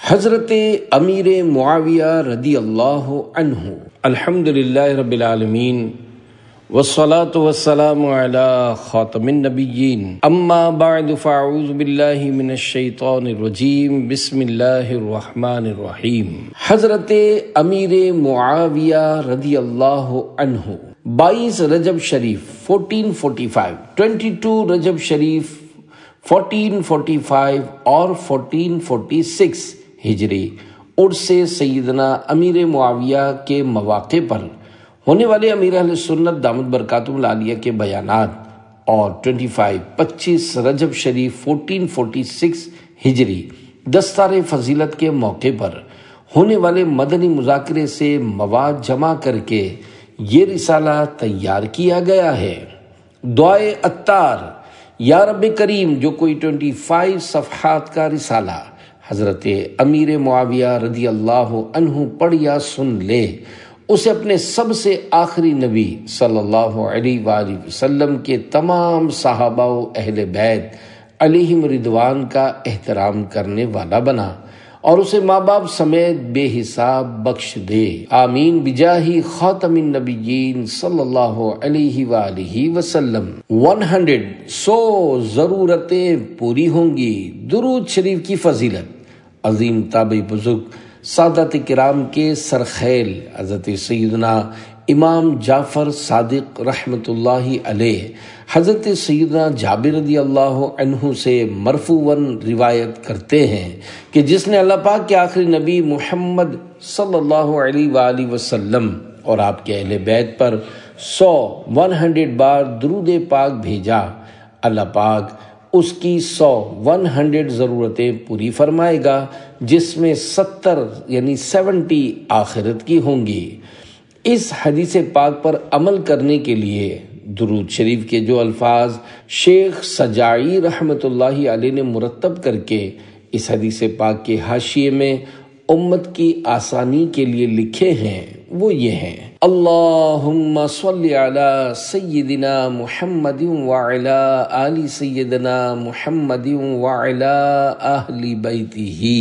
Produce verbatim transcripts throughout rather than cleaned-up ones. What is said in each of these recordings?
حضرت امیر معاویہ رضی اللہ عنہ الحمدللہ رب العالمین والصلاة والسلام علی خاتم النبیین اما بعد فاعوذ باللہ من الشیطان الرجیم بسم اللہ الرحمن الرحیم۔ حضرت امیر معاویہ رضی اللہ عنہ بائیس رجب شریف fourteen forty five, twenty two رجب شریف فورٹین فورٹی فائیو اور فورٹین فورٹی سکس ہجری عرس سیدنا امیر معاویہ کے مواقع پر ہونے والے امیر اہل سنت دامت برکاتہم العالیہ کے بیانات اور پچیس رجب شریف فورٹین فورٹی سکس ہجری دستار فضیلت کے موقع پر ہونے والے مدنی مذاکرے سے مواد جمع کر کے یہ رسالہ تیار کیا گیا ہے۔ دعائے عطار یا رب کریم، جو کوئی پچیس صفحات کا رسالہ حضرت امیر معاویہ رضی اللہ عنہ پڑھ یا سن لے، اسے اپنے سب سے آخری نبی صلی اللہ علیہ وآلہ وسلم کے تمام صحابہ و اہل بیت علیہم رضوان کا احترام کرنے والا بنا اور اسے ماں باپ سمیت بے حساب بخش دے، آمین بجاہ خاتم النبیین صلی اللہ علیہ وآلہ وسلم۔ سو سو ضرورتیں پوری ہوں گی۔ درود شریف کی فضیلت عظیم تابعی بزرگ سادات کرام کے سرخیل حضرت سیدنا امام جعفر صادق رحمۃ اللہ علیہ حضرت سیدنا جابر رضی اللہ عنہ سے مرفوعاً روایت کرتے ہیں کہ جس نے اللہ پاک کے آخری نبی محمد صلی اللہ علیہ وآلہ وسلم اور آپ کے اہل بیت پر سو ون ہنڈریڈ بار درود پاک بھیجا، اللہ پاک اس کی سو ون ہنڈریڈ ضرورتیں پوری فرمائے گا، جس میں ستر یعنی سیونٹی آخرت کی ہوں گی۔ اس حدیث پاک پر عمل کرنے کے لیے درود شریف کے جو الفاظ شیخ سجائی رحمۃ اللہ علیہ نے مرتب کر کے اس حدیث پاک کے حاشیے میں امت کی آسانی کے لیے لکھے ہیں وہ یہ ہیں: اللہم صلی علی سیدنا محمد وعلی آل سیدنا محمد وعلی اہل بیتہ۔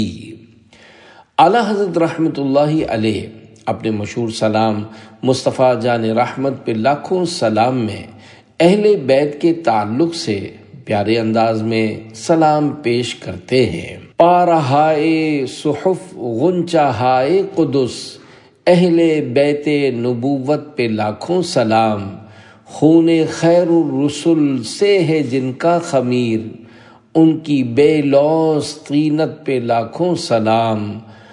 اعلیٰ حضرت رحمۃ اللہ علیہ اپنے مشہور سلام مصطفیٰ جان رحمت پہ لاکھوں سلام میں اہل بیت کے تعلق سے پیارے انداز میں سلام پیش کرتے ہیں۔ پارہائے صحف غنچہ ہائے قدس، اہل بیت نبوت پہ لاکھوں سلام، خون خیر الرسل سے ہے جن کا خمیر، ان کی بے لوث طینت پہ لاکھوں سلام،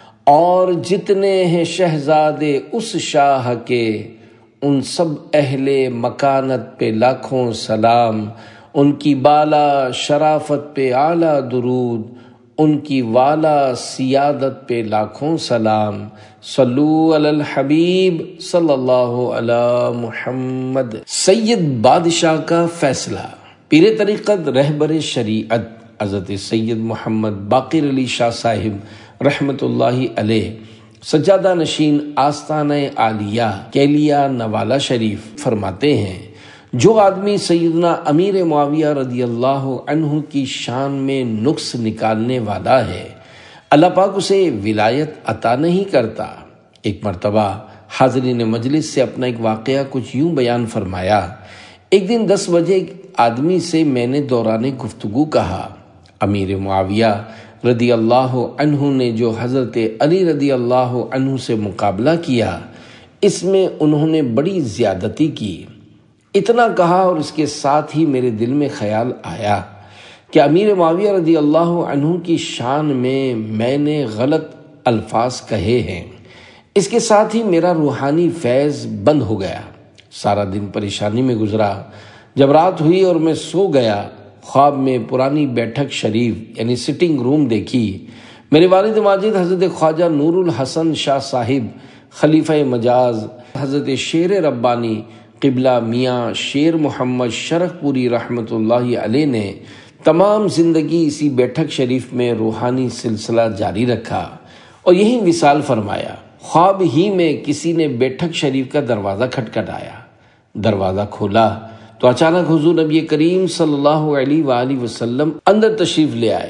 اور جتنے ہیں شہزادے اس شاہ کے ان سب اہل مکانت پہ لاکھوں سلام، ان کی بالا شرافت پہ اعلیٰ درود، ان کی والا سیادت پہ لاکھوں سلام۔ صلو علی الحبیب صلی اللہ علی محمد۔ سید بادشاہ کا فیصلہ۔ پیر طریقت رہبر شریعت حضرت سید محمد باقر علی شاہ صاحب رحمۃ اللہ علیہ سجادہ نشین آستانہ عالیہ کیلیا نوالہ شریف فرماتے ہیں، جو آدمی سیدنا امیر معاویہ رضی اللہ عنہ کی شان میں نقص نکالنے والا ہے، اللہ پاک اسے ولایت عطا نہیں کرتا۔ ایک مرتبہ حاضرین مجلس سے اپنا ایک واقعہ کچھ یوں بیان فرمایا: ایک دن دس بجے ایک آدمی سے میں نے دوران گفتگو کہا، امیر معاویہ رضی اللہ عنہ نے جو حضرت علی رضی اللہ عنہ سے مقابلہ کیا، اس میں انہوں نے بڑی زیادتی کی۔ اتنا کہا اور اس کے ساتھ ہی میرے دل میں خیال آیا کہ امیر معاویہ رضی اللہ عنہ کی شان میں میں نے غلط الفاظ کہے ہیں۔ اس کے ساتھ ہی میرا روحانی فیض بند ہو گیا۔ سارا دن پریشانی میں گزرا۔ جب رات ہوئی اور میں سو گیا، خواب میں پرانی بیٹھک شریف یعنی سٹنگ روم دیکھی۔ میرے والد ماجد حضرت خواجہ نور الحسن شاہ صاحب خلیفہ مجاز، حضرت شیر ربانی قبلہ میاں شیر محمد شرف پوری رحمۃ اللہ علیہ نے تمام زندگی اسی بیٹھک شریف میں روحانی سلسلہ جاری رکھا اور یہی وصال فرمایا۔ خواب ہی میں کسی نے بیٹھک شریف کا دروازہ کھٹکھٹایا۔ دروازہ کھولا تو اچانک حضور نبی کریم صلی اللہ علیہ وآلہ وسلم اندر تشریف لے آئے۔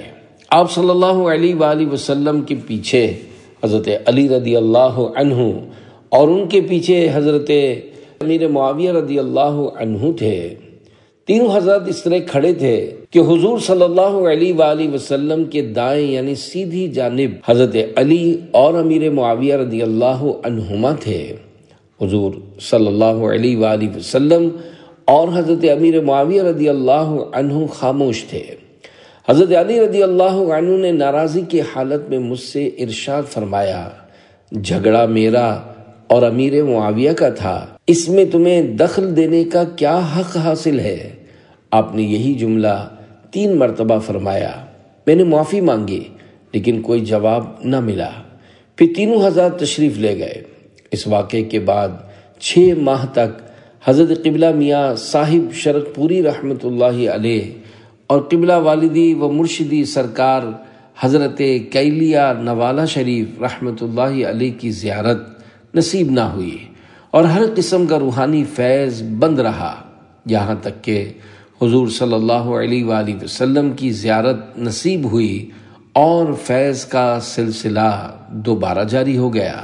آپ صلی اللہ علیہ وآلہ وسلم کے پیچھے حضرت علی رضی اللہ عنہ اور ان کے پیچھے حضرت امیر معاویہ رضی اللہ عنہ تھے۔ تینوں حضرات اس طرح کھڑے تھے کہ حضور صلی اللہ علیہ وآلہ وسلم کے دائیں یعنی سیدھی جانب حضرت علی اور امیر معاویہ رضی اللہ عنہما تھے۔ حضور صلی اللہ علیہ وآلہ وسلم اور حضرت امیر معاویہ رضی اللہ عنہ خاموش تھے۔ حضرت علی رضی اللہ عنہ نے ناراضی کی حالت میں مجھ سے ارشاد فرمایا، جھگڑا میرا اور امیر معاویہ کا تھا، اس میں تمہیں دخل دینے کا کیا حق حاصل ہے؟ آپ نے یہی جملہ تین مرتبہ فرمایا۔ میں نے معافی مانگی لیکن کوئی جواب نہ ملا۔ پھر تینوں حضرات تشریف لے گئے۔ اس واقعے کے بعد چھ ماہ تک حضرت قبلہ میاں صاحب شرق پوری رحمۃ اللہ علیہ اور قبلہ والدی و مرشدی سرکار حضرت کیلیہ نوالہ شریف رحمۃ اللہ علیہ کی زیارت نصیب نہ ہوئی اور ہر قسم کا روحانی فیض بند رہا، یہاں تک کہ حضور صلی اللہ علیہ وآلہ وسلم کی زیارت نصیب ہوئی اور فیض کا سلسلہ دوبارہ جاری ہو گیا۔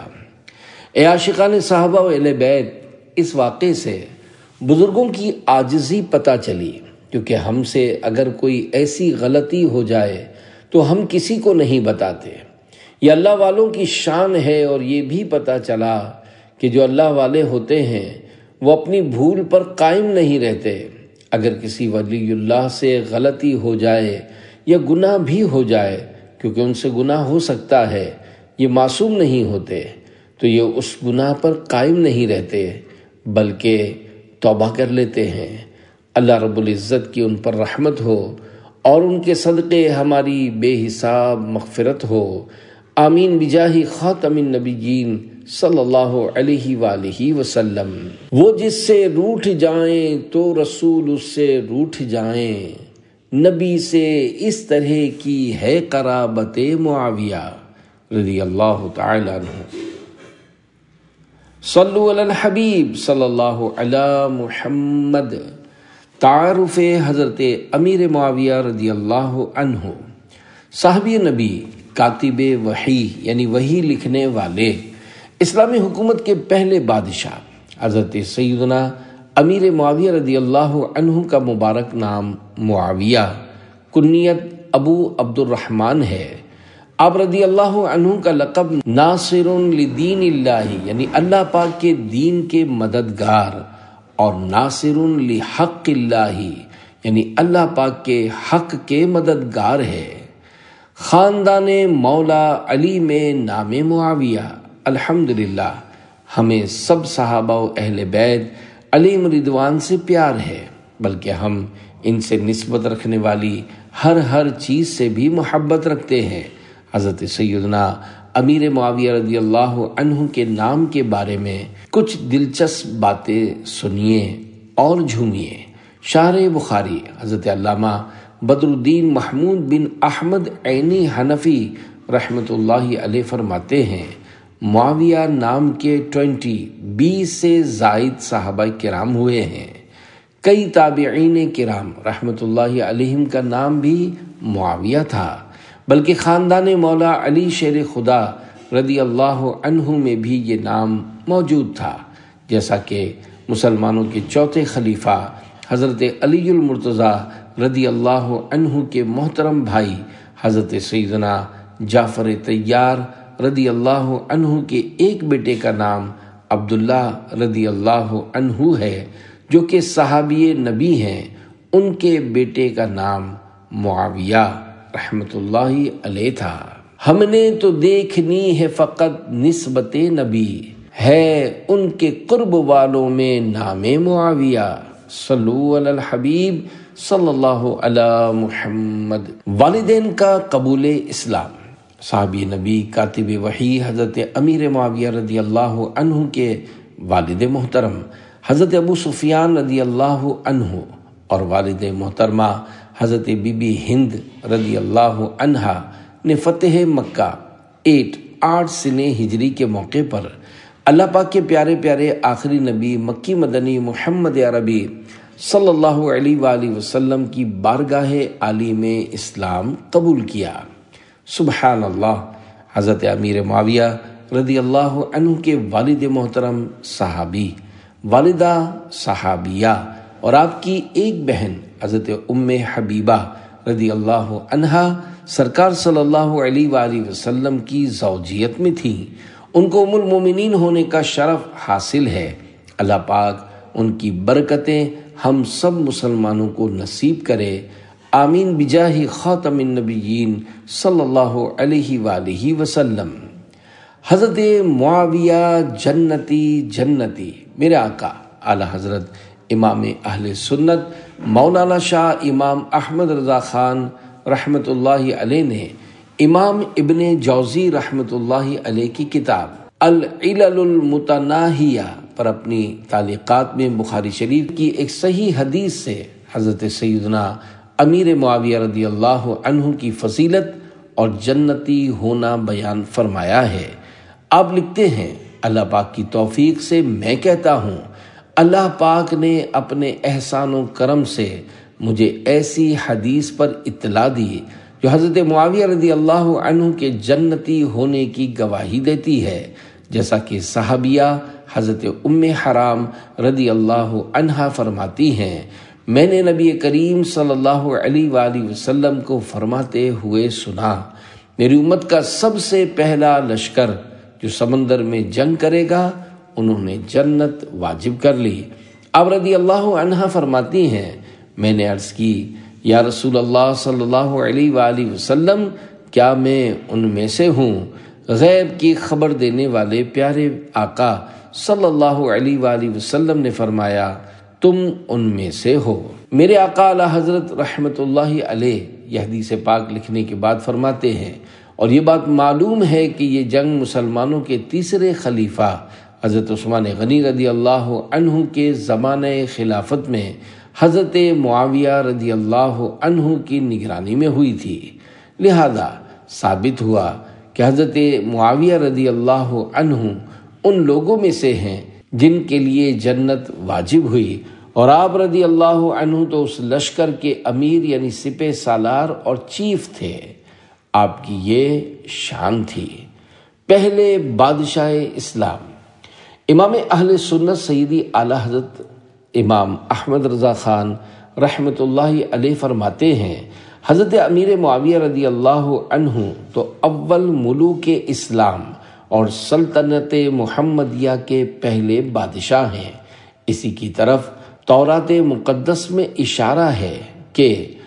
اے عاشقان صحابہ و اہل بیت، اس واقعے سے بزرگوں کی عاجزی پتہ چلی، کیونکہ ہم سے اگر کوئی ایسی غلطی ہو جائے تو ہم کسی کو نہیں بتاتے۔ یہ اللہ والوں کی شان ہے، اور یہ بھی پتہ چلا کہ جو اللہ والے ہوتے ہیں وہ اپنی بھول پر قائم نہیں رہتے۔ اگر کسی ولی اللہ سے غلطی ہو جائے یا گناہ بھی ہو جائے، کیونکہ ان سے گناہ ہو سکتا ہے، یہ معصوم نہیں ہوتے، تو یہ اس گناہ پر قائم نہیں رہتے بلکہ توبہ کر لیتے ہیں۔ اللہ رب العزت کی ان پر رحمت ہو اور ان کے صدقے ہماری بے حساب مغفرت ہو، آمین بجاہ خاتم النبیین صلی اللہ علیہ وآلہ وسلم۔ وہ جس سے روٹھ جائیں تو رسول اس سے روٹھ جائیں، نبی سے اس طرح کی ہے قرابت معاویہ رضی اللہ تعالی عنہ۔ صلو علی الحبیب صلی اللہ علی محمد۔ تعارف حضرت امیر معاویہ رضی اللہ عنہ۔ صحابی نبی، کاتب وحی یعنی وحی لکھنے والے، اسلامی حکومت کے پہلے بادشاہ حضرت سیدنا امیر معاویہ رضی اللہ عنہ کا مبارک نام معاویہ، کنیت ابو عبد الرحمن ہے۔ آپ رضی اللہ عنہ کا لقب ناصر لدین اللہ یعنی اللہ پاک کے دین کے مددگار، اور ناصر لحق اللہ یعنی اللہ پاک کے حق کے مددگار ہے۔ خاندان مولا علی میں نام معاویہ الحمدللہ ہمیں سب صحابہ و اہل بیت علیہم رضوان سے پیار ہے، بلکہ ہم ان سے نسبت رکھنے والی ہر ہر چیز سے بھی محبت رکھتے ہیں۔ حضرت سیدنا امیر معاویہ رضی اللہ عنہ کے نام کے بارے میں کچھ دلچسپ باتیں سنیے اور جھومیے۔ شارح بخاری حضرت علامہ بدر الدین محمود بن احمد عینی حنفی رحمۃ اللہ علیہ فرماتے ہیں، معاویہ نام کے ٹوینٹی بیس سے زائد صحابہ کرام ہوئے ہیں۔ کئی تابعین کرام رحمۃ اللہ علیہم کا نام بھی معاویہ تھا، بلکہ خاندان مولا علی شیر خدا رضی اللہ عنہ میں بھی یہ نام موجود تھا، جیسا کہ مسلمانوں کے چوتھے خلیفہ حضرت علی المرتضیٰ رضی اللہ عنہ کے محترم بھائی حضرت سیدنا جعفر طیار رضی اللہ عنہ کے ایک بیٹے کا نام عبداللہ رضی اللہ عنہ ہے، جو کہ صحابی نبی ہیں۔ ان کے بیٹے کا نام معاویہ رحمت اللہ علیہ تھا۔ ہم نے تو دیکھنی ہے فقط نسبت نبی، ہے ان کے قرب والوں میں نام معاویہ۔ صلو علی الحبیب صلی اللہ علی محمد۔ والدین کا قبول اسلام۔ صحابی نبی کاتب وحی حضرت امیر معاویہ رضی اللہ عنہ کے والد محترم حضرت ابو سفیان رضی اللہ عنہ اور والد محترمہ حضرت بی بی ہند رضی اللہ عنہا نے فتح مکہ ایٹ آٹھ سنے ہجری کے موقع پر اللہ پاک کے پیارے پیارے آخری نبی مکی مدنی محمد عربی صلی اللہ علیہ وآلہ وسلم کی بارگاہ عالی میں اسلام قبول کیا۔ سبحان اللہ۔ حضرت امیر معاویہ رضی اللہ عنہ کے والد محترم صحابی، والدہ صحابیہ اور آپ کی ایک بہن حضرت ام حبیبہ رضی اللہ عنہا سرکار صلی اللہ علیہ وآلہ وسلم کی زوجیت میں تھیں۔ ان کو ام المومنین ہونے کا شرف حاصل ہے۔ اللہ پاک ان کی برکتیں ہم سب مسلمانوں کو نصیب کرے، آمین بجاہ خاتم النبیین صلی اللہ علیہ وآلہ وسلم۔ حضرت معاویہ جنتی جنتی، میرے آقا اعلی حضرت امام اہل سنت مولانا شاہ امام احمد رضا خان رحمۃ اللہ علیہ نے امام ابن جوزی رحمۃ اللہ علیہ کی کتاب العلل المتناہیہ پر اپنی تعلیقات میں بخاری شریف کی ایک صحیح حدیث سے حضرت سیدنا امیر معاویہ رضی اللہ عنہ کی فضیلت اور جنتی ہونا بیان فرمایا ہے۔ آپ لکھتے ہیں، اللہ پاک کی توفیق سے میں کہتا ہوں، اللہ پاک نے اپنے احسان و کرم سے مجھے ایسی حدیث پر اطلاع دی جو حضرت معاویہ رضی اللہ عنہ کے جنتی ہونے کی گواہی دیتی ہے، جیسا کہ صحابیہ حضرت ام حرام رضی اللہ عنہا فرماتی ہیں، میں نے نبی کریم صلی اللہ علیہ وآلہ وسلم کو فرماتے ہوئے سنا، میری امت کا سب سے پہلا لشکر جو سمندر میں جنگ کرے گا انہوں نے جنت واجب کر لی۔ اب رضی اللہ عنہا فرماتی ہیں، میں نے عرض کی، یا رسول اللہ صلی اللہ علیہ وآلہ وسلم، کیا میں ان میں سے ہوں؟ غیب کی خبر دینے والے پیارے آقا صلی اللہ علیہ وآلہ وسلم نے فرمایا، تم ان میں سے ہو۔ میرے آقا اعلی حضرت رحمت اللہ علیہ یہ حدیث پاک لکھنے کے بعد فرماتے ہیں، اور یہ بات معلوم ہے کہ یہ جنگ مسلمانوں کے تیسرے خلیفہ حضرت عثمان غنی رضی اللہ عنہ کے زمانہ خلافت میں حضرت معاویہ رضی اللہ عنہ کی نگرانی میں ہوئی تھی، لہذا ثابت ہوا کہ حضرت معاویہ رضی اللہ عنہ ان لوگوں میں سے ہیں جن کے لیے جنت واجب ہوئی، اور آپ رضی اللہ عنہ تو اس لشکر کے امیر یعنی سپہ سالار اور چیف تھے۔ آپ کی یہ شان تھی۔ پہلے بادشاہ اسلام امام اہل سنت سیدی اعلی حضرت امام احمد رضا خان رحمۃ اللہ علیہ فرماتے ہیں، حضرت امیر معاویہ رضی اللہ عنہ تو اول ملوک اسلام اور سلطنت محمدیہ کے پہلے بادشاہ ہیں۔ اسی کی طرف تورات مقدس میں اشارہ ہے کہ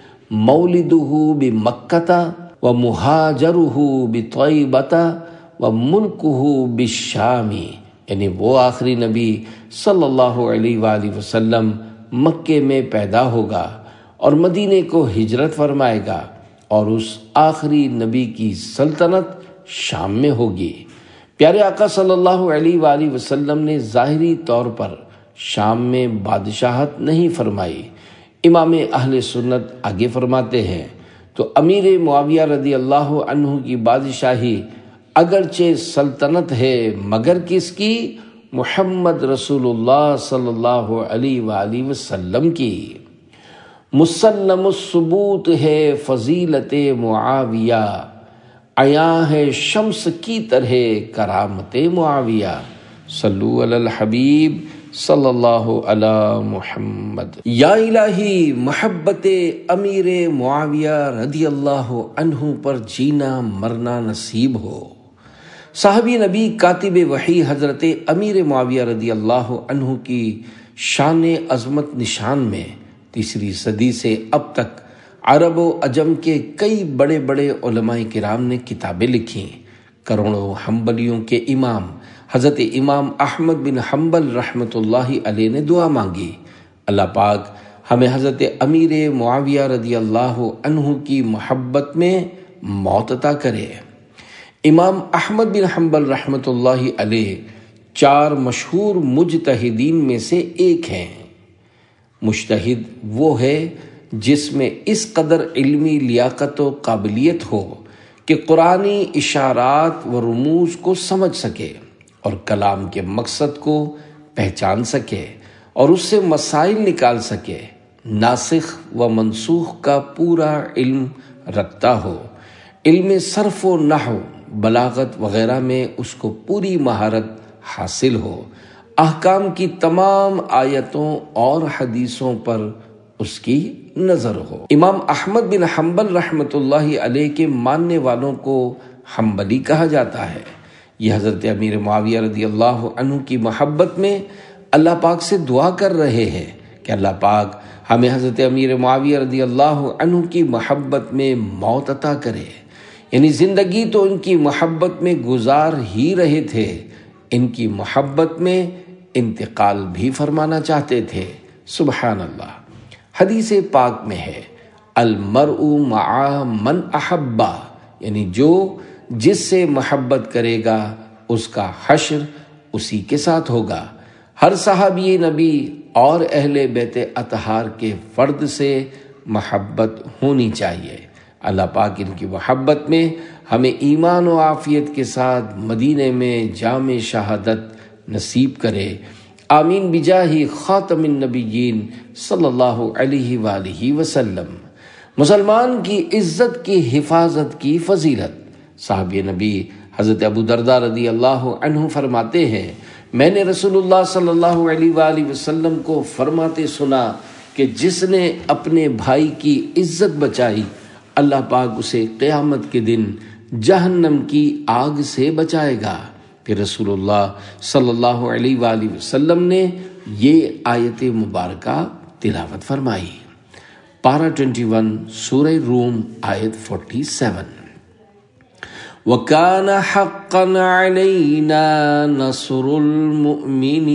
مولدہ بمکہ و مہاجرہ بطیبہ و ملکہ بالشام، یعنی وہ آخری نبی صلی اللہ علیہ وآلہ وسلم مکے میں پیدا ہوگا اور مدینے کو ہجرت فرمائے گا، اور اس آخری نبی کی سلطنت شام میں ہوگی۔ پیارے آقا صلی اللہ علیہ وآلہ وسلم نے ظاہری طور پر شام میں بادشاہت نہیں فرمائی۔ امام اہل سنت آگے فرماتے ہیں، تو امیر معاویہ رضی اللہ عنہ کی بادشاہی اگرچہ سلطنت ہے مگر کس کی؟ محمد رسول اللہ صلی اللہ علیہ وآلہ وسلم کی۔ مسلم الثبوت ہے فضیلت معاویہ، عیاں ہے شمس کی طرح کرامت معاویہ، صلو علی الحبیب صلی اللہ علی محمد۔ یا الہی محبت امیر معاویہ رضی اللہ عنہ پر جینا مرنا نصیب ہو۔ صحابی نبی کاتب وحی حضرت امیر معاویہ رضی اللہ عنہ کی شان عظمت نشان میں تیسری صدی سے اب تک عرب و عجم کے کئی بڑے بڑے علماء کرام نے کتابیں لکھی۔ کروڑوں حنبلیوں کے امام حضرت امام احمد بن حنبل رحمۃ اللہ علیہ نے دعا مانگی، اللہ پاک ہمیں حضرت امیر معاویہ رضی اللہ عنہ کی محبت میں موت عطا کرے۔ امام احمد بن حنبل رحمۃ اللہ علیہ چار مشہور مجتہدین میں سے ایک ہیں۔ مجتہد وہ ہے جس میں اس قدر علمی لیاقت و قابلیت ہو کہ قرآنی اشارات و رموز کو سمجھ سکے اور کلام کے مقصد کو پہچان سکے اور اس سے مسائل نکال سکے، ناسخ و منسوخ کا پورا علم رکھتا ہو۔ علم صرف و نحو، بلاغت وغیرہ میں اس کو پوری مہارت حاصل ہو، احکام کی تمام آیتوں اور حدیثوں پر اس کی نظر ہو۔ امام احمد بن حنبل رحمۃ اللہ علیہ کے ماننے والوں کو حنبلی کہا جاتا ہے۔ یہ حضرت امیر معاویہ رضی اللہ عنہ کی محبت میں اللہ پاک سے دعا کر رہے ہیں کہ اللہ پاک ہمیں حضرت امیر معاویہ رضی اللہ عنہ کی محبت میں موت عطا کرے، یعنی زندگی تو ان کی محبت میں گزار ہی رہے تھے، ان کی محبت میں انتقال بھی فرمانا چاہتے تھے۔ سبحان اللہ۔ حدیث پاک میں ہے المرء مع من احبا، یعنی جو جس سے محبت کرے گا اس کا حشر اسی کے ساتھ ہوگا۔ ہر صحابی نبی اور اہل بیت اطہار کے فرد سے محبت ہونی چاہیے۔ اللہ پاک ان کی محبت میں ہمیں ایمان و عافیت کے ساتھ مدینے میں جام شہادت نصیب کرے۔ آمین بجاہ خاتم النبیین صلی اللہ علیہ وآلہ وسلم۔ مسلمان کی عزت کی حفاظت کی فضیلت۔ صحابی نبی حضرت ابو درداء رضی اللہ عنہ فرماتے ہیں، میں نے رسول اللہ صلی اللہ علیہ وآلہ وسلم کو فرماتے سنا کہ جس نے اپنے بھائی کی عزت بچائی، اللہ پاک اسے قیامت کے دن جہنم کی آگ سے بچائے گا۔ پھر رسول اللہ صلی اللہ علیہ وآلہ وسلم نے یہ آیت مبارکہ تلاوت فرمائی۔ پارہ اکیس سورہ روم آیت سینتالیس۔ وَكَانَ حَقًّا عَلَيْنَا نَصْرُ الْمُؤْمِنِينَ۔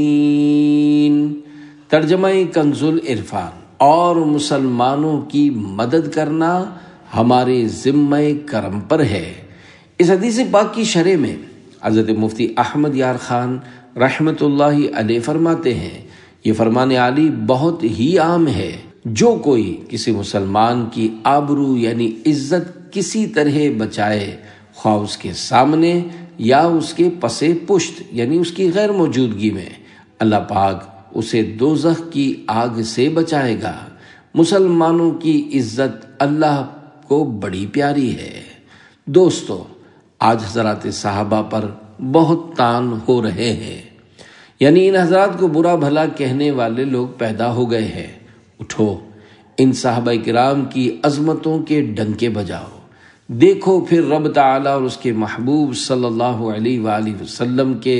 ترجمہ کنز العرفان۔ اور مسلمانوں کی مدد کرنا ہمارے ذمہ کرم پر ہے۔ اس حدیث پاک کی شرح میں حضرت مفتی احمد یار خان رحمۃ اللہ علیہ فرماتے ہیں، یہ فرمان عالی بہت ہی عام ہے، جو کوئی کسی مسلمان کی آبرو یعنی عزت کسی طرح بچائے، خواہ اس کے سامنے یا اس کے پس پشت یعنی اس کی غیر موجودگی میں، اللہ پاک اسے دوزخ کی آگ سے بچائے گا۔ مسلمانوں کی عزت اللہ کو بڑی پیاری ہے۔ دوستو، آج حضرات صحابہ پر بہت تان ہو رہے ہیں، یعنی ان حضرات کو برا بھلا کہنے والے لوگ پیدا ہو گئے ہیں۔ اٹھو، ان صحابہ کرام کی عظمتوں کے ڈنکے بجاؤ، دیکھو پھر رب تعالیٰ اور اس کے محبوب صلی اللہ علیہ وآلہ وسلم کے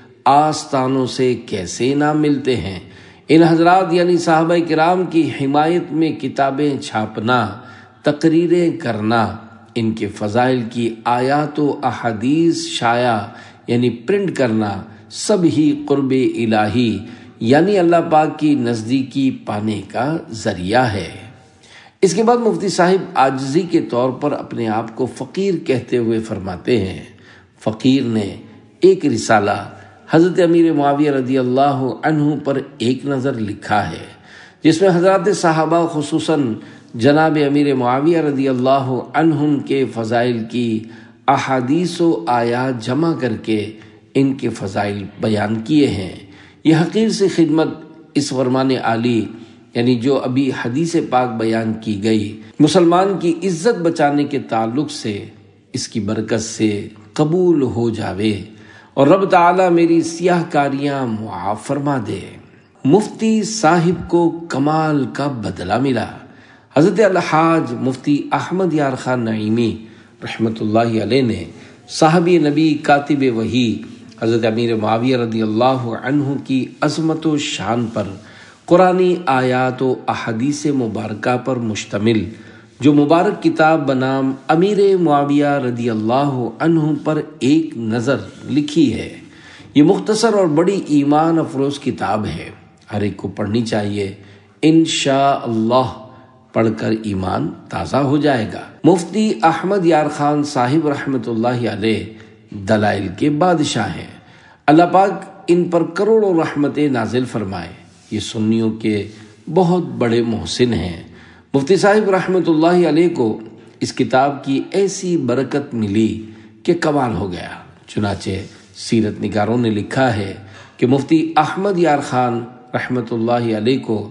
آستانوں سے کیسے انعام ملتے ہیں۔ ان حضرات یعنی صحابہ کرام کی حمایت میں کتابیں چھاپنا، تقریریں کرنا، ان کے فضائل کی آیات و احادیث شائع یعنی پرنٹ کرنا، سب ہی قرب الہی یعنی اللہ پاک کی نزدیکی پانے کا ذریعہ ہے۔ اس کے بعد مفتی صاحب عاجزی کے طور پر اپنے آپ کو فقیر کہتے ہوئے فرماتے ہیں، فقیر نے ایک رسالہ حضرت امیر معاویہ رضی اللہ عنہ پر ایک نظر لکھا ہے، جس میں حضرات صحابہ خصوصاً جناب امیر معاویہ رضی اللہ عنہم کے فضائل کی احادیث و آیات جمع کر کے ان کے فضائل بیان کیے ہیں۔ یہ حقیر سے خدمت اس فرمان عالی یعنی جو ابھی حدیث پاک بیان کی گئی، مسلمان کی عزت بچانے کے تعلق سے اس کی برکت سے قبول ہو جاوے اور رب تعالیٰ میری سیاہ کاریاں معاف فرما دے۔ مفتی صاحب کو کمال کا بدلہ ملا۔ حضرت الحاج مفتی احمد یار خان نعیمی رحمۃ اللہ علیہ نے صحابی نبی کاتب وحی حضرت امیر معاویہ رضی اللہ عنہ کی عظمت و شان پر قرآنی آیات و احادیث مبارکہ پر مشتمل جو مبارک کتاب بنام امیر معاویہ رضی اللہ عنہ پر ایک نظر لکھی ہے۔ یہ مختصر اور بڑی ایمان افروز کتاب ہے، ہر ایک کو پڑھنی چاہیے، انشاءاللہ پڑھ کر ایمان تازہ ہو جائے گا۔ مفتی احمد یار خان صاحب رحمۃ اللہ علیہ دلائل کے بادشاہ ہیں، اللہ پاک ان پر کروڑوں رحمتیں نازل فرمائے۔ یہ سنیوں کے بہت بڑے محسن ہیں۔ مفتی صاحب رحمۃ اللہ علیہ کو اس کتاب کی ایسی برکت ملی کہ کمال ہو گیا۔ چنانچہ سیرت نگاروں نے لکھا ہے کہ مفتی احمد یار خان رحمۃ اللہ علیہ کو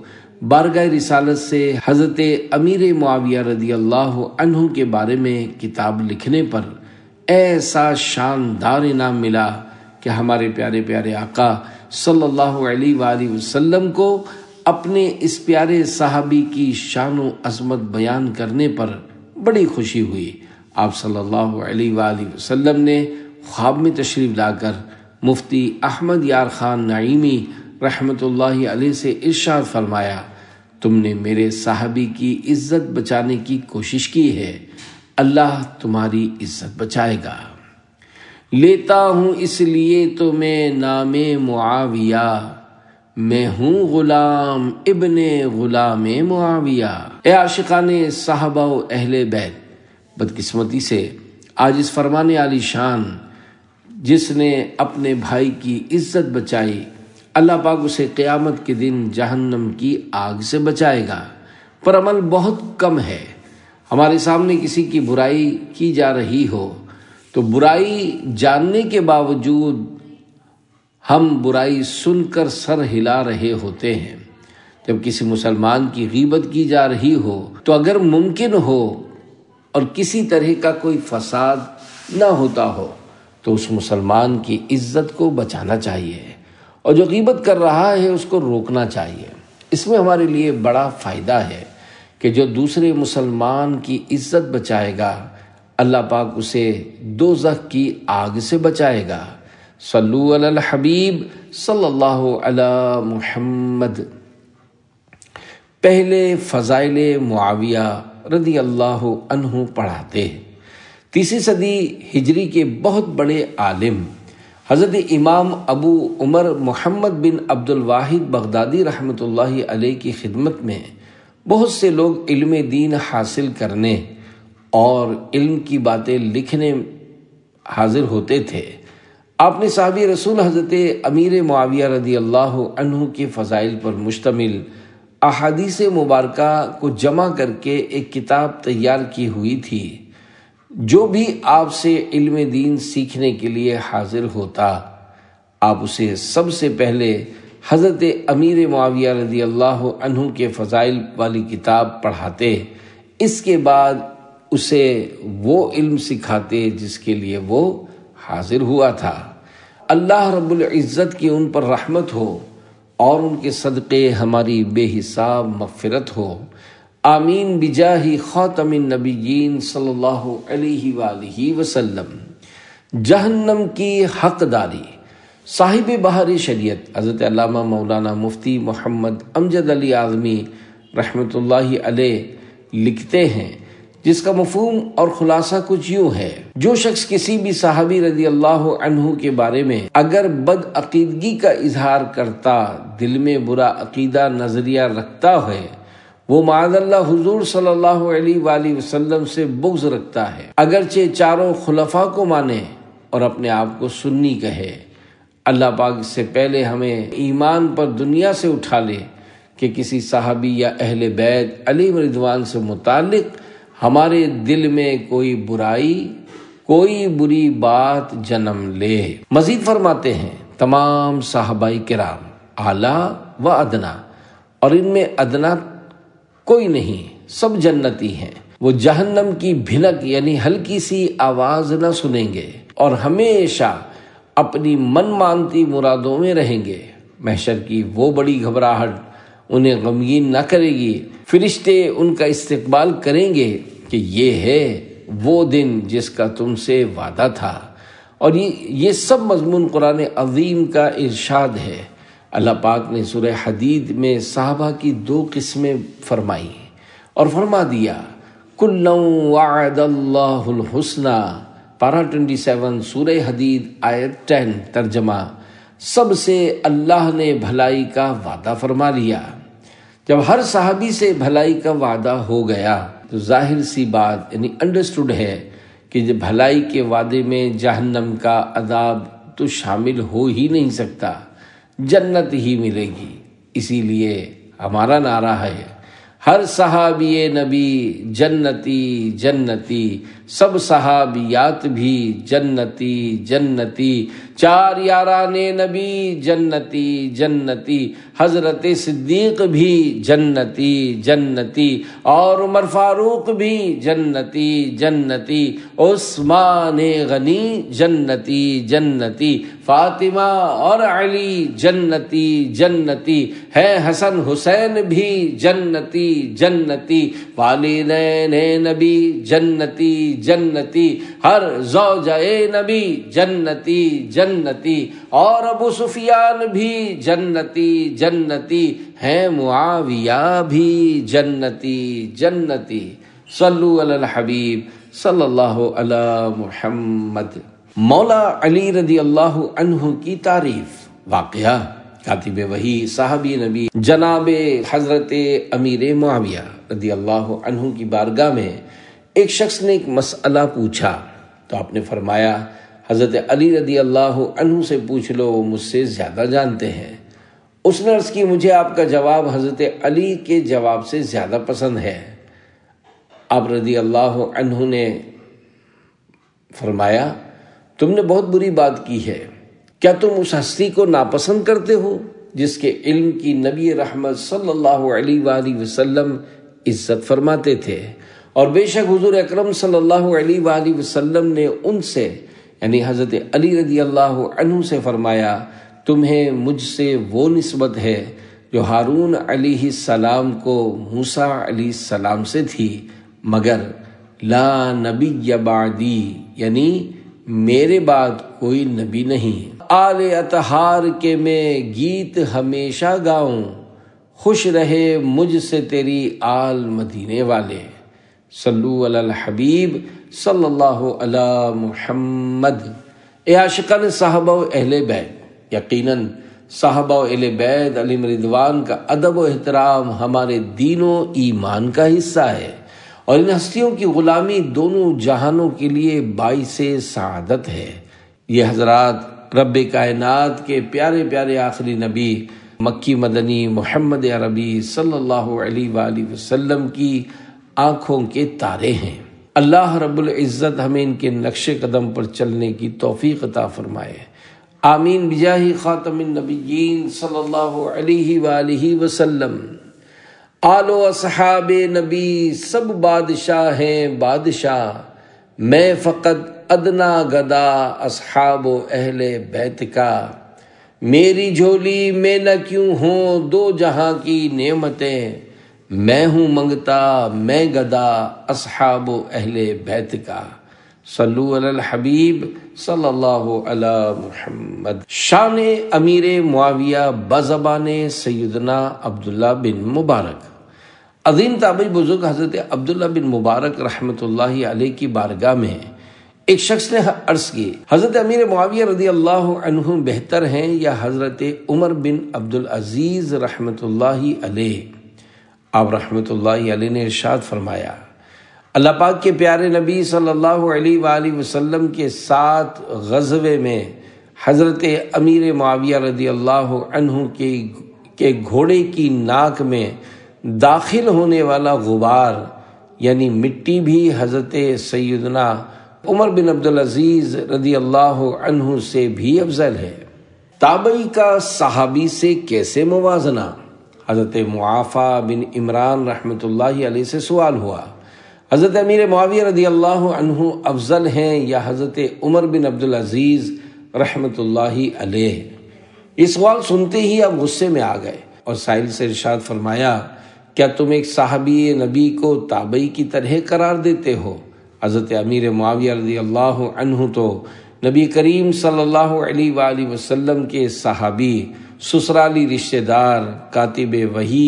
بارگاہ رسالت سے حضرت امیر معاویہ رضی اللہ عنہ کے بارے میں کتاب لکھنے پر ایسا شاندار انعام ملا کہ ہمارے پیارے پیارے آقا صلی اللہ علیہ وآلہ وسلم کو اپنے اس پیارے صحابی کی شان و عظمت بیان کرنے پر بڑی خوشی ہوئی۔ آپ صلی اللہ علیہ وآلہ وسلم نے خواب میں تشریف لا کر مفتی احمد یار خان نعیمی رحمۃ اللہ علیہ سے ارشاد فرمایا، تم نے میرے صحابی کی عزت بچانے کی کوشش کی ہے، اللہ تمہاری عزت بچائے گا۔ لیتا ہوں اس لیے تو میں نام معاویہ، میں ہوں غلام ابن غلام معاویہ۔ اے عاشقان صحابہ و اہل بیت، بدقسمتی سے آج اس فرمان عالی شان جس نے اپنے بھائی کی عزت بچائی، اللہ پاک اسے قیامت کے دن جہنم کی آگ سے بچائے گا، پر عمل بہت کم ہے۔ ہمارے سامنے کسی کی برائی کی جا رہی ہو تو برائی جاننے کے باوجود ہم برائی سن کر سر ہلا رہے ہوتے ہیں۔ جب کسی مسلمان کی غیبت کی جا رہی ہو تو اگر ممکن ہو اور کسی طرح کا کوئی فساد نہ ہوتا ہو تو اس مسلمان کی عزت کو بچانا چاہیے، اور جو غیبت کر رہا ہے اس کو روکنا چاہیے۔ اس میں ہمارے لیے بڑا فائدہ ہے کہ جو دوسرے مسلمان کی عزت بچائے گا، اللہ پاک اسے دوزخ کی آگ سے بچائے گا۔ صلو علی الحبیب صلی اللہ علی محمد۔ پہلے فضائل معاویہ رضی اللہ عنہ پڑھاتے ہیں۔ تیسری صدی ہجری کے بہت بڑے عالم حضرت امام ابو عمر محمد بن عبد الواحد بغدادی رحمۃ اللہ علیہ کی خدمت میں بہت سے لوگ علم دین حاصل کرنے اور علم کی باتیں لکھنے حاضر ہوتے تھے۔ آپ نے صحابی رسول حضرت امیر معاویہ رضی اللہ عنہ کے فضائل پر مشتمل احادیث مبارکہ کو جمع کر کے ایک کتاب تیار کی ہوئی تھی۔ جو بھی آپ سے علم دین سیکھنے کے لیے حاضر ہوتا، آپ اسے سب سے پہلے حضرت امیر معاویہ رضی اللہ عنہ کے فضائل والی کتاب پڑھاتے، اس کے بعد اسے وہ علم سکھاتے جس کے لیے وہ حاضر ہوا تھا۔ اللہ رب العزت کی ان پر رحمت ہو اور ان کے صدقے ہماری بے حساب مغفرت ہو، آمین بجاہ خاتم النبیین صلی اللہ علیہ وآلہ وسلم۔ جہنم کی حقداری۔ صاحب بہار شریعت حضرت علامہ مولانا مفتی محمد امجد علی اعظمی رحمۃ اللہ علیہ لکھتے ہیں، جس کا مفہوم اور خلاصہ کچھ یوں ہے، جو شخص کسی بھی صحابی رضی اللہ عنہ کے بارے میں اگر بد عقیدگی کا اظہار کرتا، دل میں برا عقیدہ نظریہ رکھتا ہے، وہ معاذ اللہ حضور صلی اللہ علیہ وآلہ وسلم سے بغض رکھتا ہے، اگرچہ چاروں خلفاء کو مانے اور اپنے آپ کو سنی کہے، اللہ پاک اس سے پہلے ہمیں ایمان پر دنیا سے اٹھا لے کہ کسی صحابی یا اہل بیت علیہم رضوان سے متعلق ہمارے دل میں کوئی برائی، کوئی بری بات جنم لے۔ مزید فرماتے ہیں، تمام صحابہ کرام اعلیٰ و ادنا، اور ان میں ادنا کوئی نہیں، سب جنتی ہیں، وہ جہنم کی بھنک یعنی ہلکی سی آواز نہ سنیں گے اور ہمیشہ اپنی من مانتی مرادوں میں رہیں گے۔ محشر کی وہ بڑی گھبراہٹ انہیں غمگین نہ کرے گی، فرشتے ان کا استقبال کریں گے کہ یہ ہے وہ دن جس کا تم سے وعدہ تھا۔ اور یہ یہ سب مضمون قرآن عظیم کا ارشاد ہے۔ اللہ پاک نے سورہ حدید میں صحابہ کی دو قسمیں فرمائی اور فرما دیا، کُلًّا وعد اللہ الحسنی، پارہ سیئیس سورہ حدید آیت دس، ترجمہ، سب سے اللہ نے بھلائی کا وعدہ فرما لیا۔ جب ہر صحابی سے بھلائی کا وعدہ ہو گیا تو ظاہر سی بات یعنی انڈرسٹوڈ ہے کہ جب بھلائی کے وعدے میں جہنم کا عذاب تو شامل ہو ہی نہیں سکتا، جنت ہی ملے گی۔ اسی لیے ہمارا نعرہ ہے، ہر صحابی نبی جنتی جنتی، سب صحابیات بھی جنتی جنتی، چار یاران نبی جنتی جنتی، حضرت صدیق بھی جنتی جنتی، اور عمر فاروق بھی جنتی جنتی، عثمان غنی جنتی جنتی، فاطمہ اور علی جنتی جنتی، ہے حسن حسین بھی جنتی جنتی، والدین نبی جنتی جنتی، ہر زوجہ نبی جنتی جنتی، اور ابو سفیان بھی جنتی جنتی، ہیں معاویہ بھی جنتی جنتی۔ صلو علی الحبیب صلی اللہ علی محمد۔ مولا علی رضی اللہ عنہ کی تعریف۔ واقعہ کاتب وحی صحابی نبی جناب حضرت امیر معاویہ رضی اللہ عنہ کی بارگاہ میں ایک شخص نے ایک مسئلہ پوچھا تو آپ نے فرمایا حضرت علی رضی اللہ عنہ سے پوچھ لو، وہ مجھ سے زیادہ جانتے ہیں۔ اس نے عرض کی مجھے آپ کا جواب حضرت علی کے جواب سے زیادہ پسند ہے۔ آپ رضی اللہ عنہ نے فرمایا تم نے بہت بری بات کی ہے، کیا تم اس ہستی کو ناپسند کرتے ہو جس کے علم کی نبی رحمت صلی اللہ علیہ وآلہ وسلم عزت فرماتے تھے؟ اور بے شک حضور اکرم صلی اللہ علیہ وآلہ وسلم نے ان سے یعنی حضرت علی رضی اللہ عنہ سے فرمایا تمہیں مجھ سے وہ نسبت ہے جو ہارون علیہ السلام کو موسیٰ علیہ السلام سے تھی، مگر لا نبی بعدی یعنی میرے بعد کوئی نبی نہیں۔ آل اطہار کے میں گیت ہمیشہ گاؤں، خوش رہے مجھ سے تیری آل مدینے والے۔ صلو علی الحبیب صلی اللہ علی محمد۔ اے عاشقان صحابہ و اہل بیت، یقیناً صحابہ و اہل بیت علیہم رضوان کا ادب و احترام ہمارے دین و ایمان کا حصہ ہے، اور ان ہستیوں کی غلامی دونوں جہانوں کے لیے باعث سعادت ہے۔ یہ حضرات رب کائنات کے پیارے پیارے آخری نبی مکی مدنی محمد عربی صلی اللہ علیہ وآلہ وسلم کی آنکھوں کے تارے ہیں۔ اللہ رب العزت ہمیں ان کے نقش قدم پر چلنے کی توفیق عطا فرمائے، آمین بجاہ خاتم النبیین صلی اللہ علیہ وآلہ وسلم۔ آل و اصحاب نبی سب بادشاہ ہیں بادشاہ، میں فقط ادنا گدا اصحاب و اہل بیت کا، میری جھولی میں نہ کیوں ہوں دو جہاں کی نعمتیں، میں ہوں منگتا میں گدا اصحاب و اہل بیت کا۔ صلو علی الحبیب صلی اللہ علی محمد۔ شان امیر معاویہ بزبان سیدنا عبداللہ بن مبارک۔ عظیم تابعی بزرگ حضرت عبداللہ بن مبارک رحمۃ اللہ علیہ کی بارگاہ میں ایک شخص نے عرض کی حضرت امیر معاویہ رضی اللہ عنہ بہتر ہیں یا حضرت عمر بن عبدالعزیز رحمۃ اللہ علیہ؟ آپ رحمۃ اللہ علیہ نے ارشاد فرمایا اللہ پاک کے پیارے نبی صلی اللہ علیہ وآلہ وسلم کے ساتھ غزوے میں حضرت امیر معاویہ رضی اللہ عنہ کے کے گھوڑے کی ناک میں داخل ہونے والا غبار یعنی مٹی بھی حضرت سیدنا عمر بن عبدالعزیز رضی اللہ عنہ سے بھی افضل ہے۔ تابعی کا صحابی سے کیسے موازنہ؟ حضرت معافی بن عمران رحمۃ اللہ علیہ سے سوال ہوا حضرت امیر معاویہ رضی اللہ عنہ افضل ہیں یا حضرت عمر بن عبدالعزیز رحمۃ اللہ علیہ؟ اس سوال سنتے ہی آپ غصے میں آ گئے اور سائل سے ارشاد فرمایا کیا تم ایک صحابی نبی کو تابعی کی طرح قرار دیتے ہو؟ حضرت امیر معاویہ رضی اللہ عنہ تو نبی کریم صلی اللہ علیہ وآلہ وسلم کے صحابی، سسرالی رشتہ دار، کاتب وحی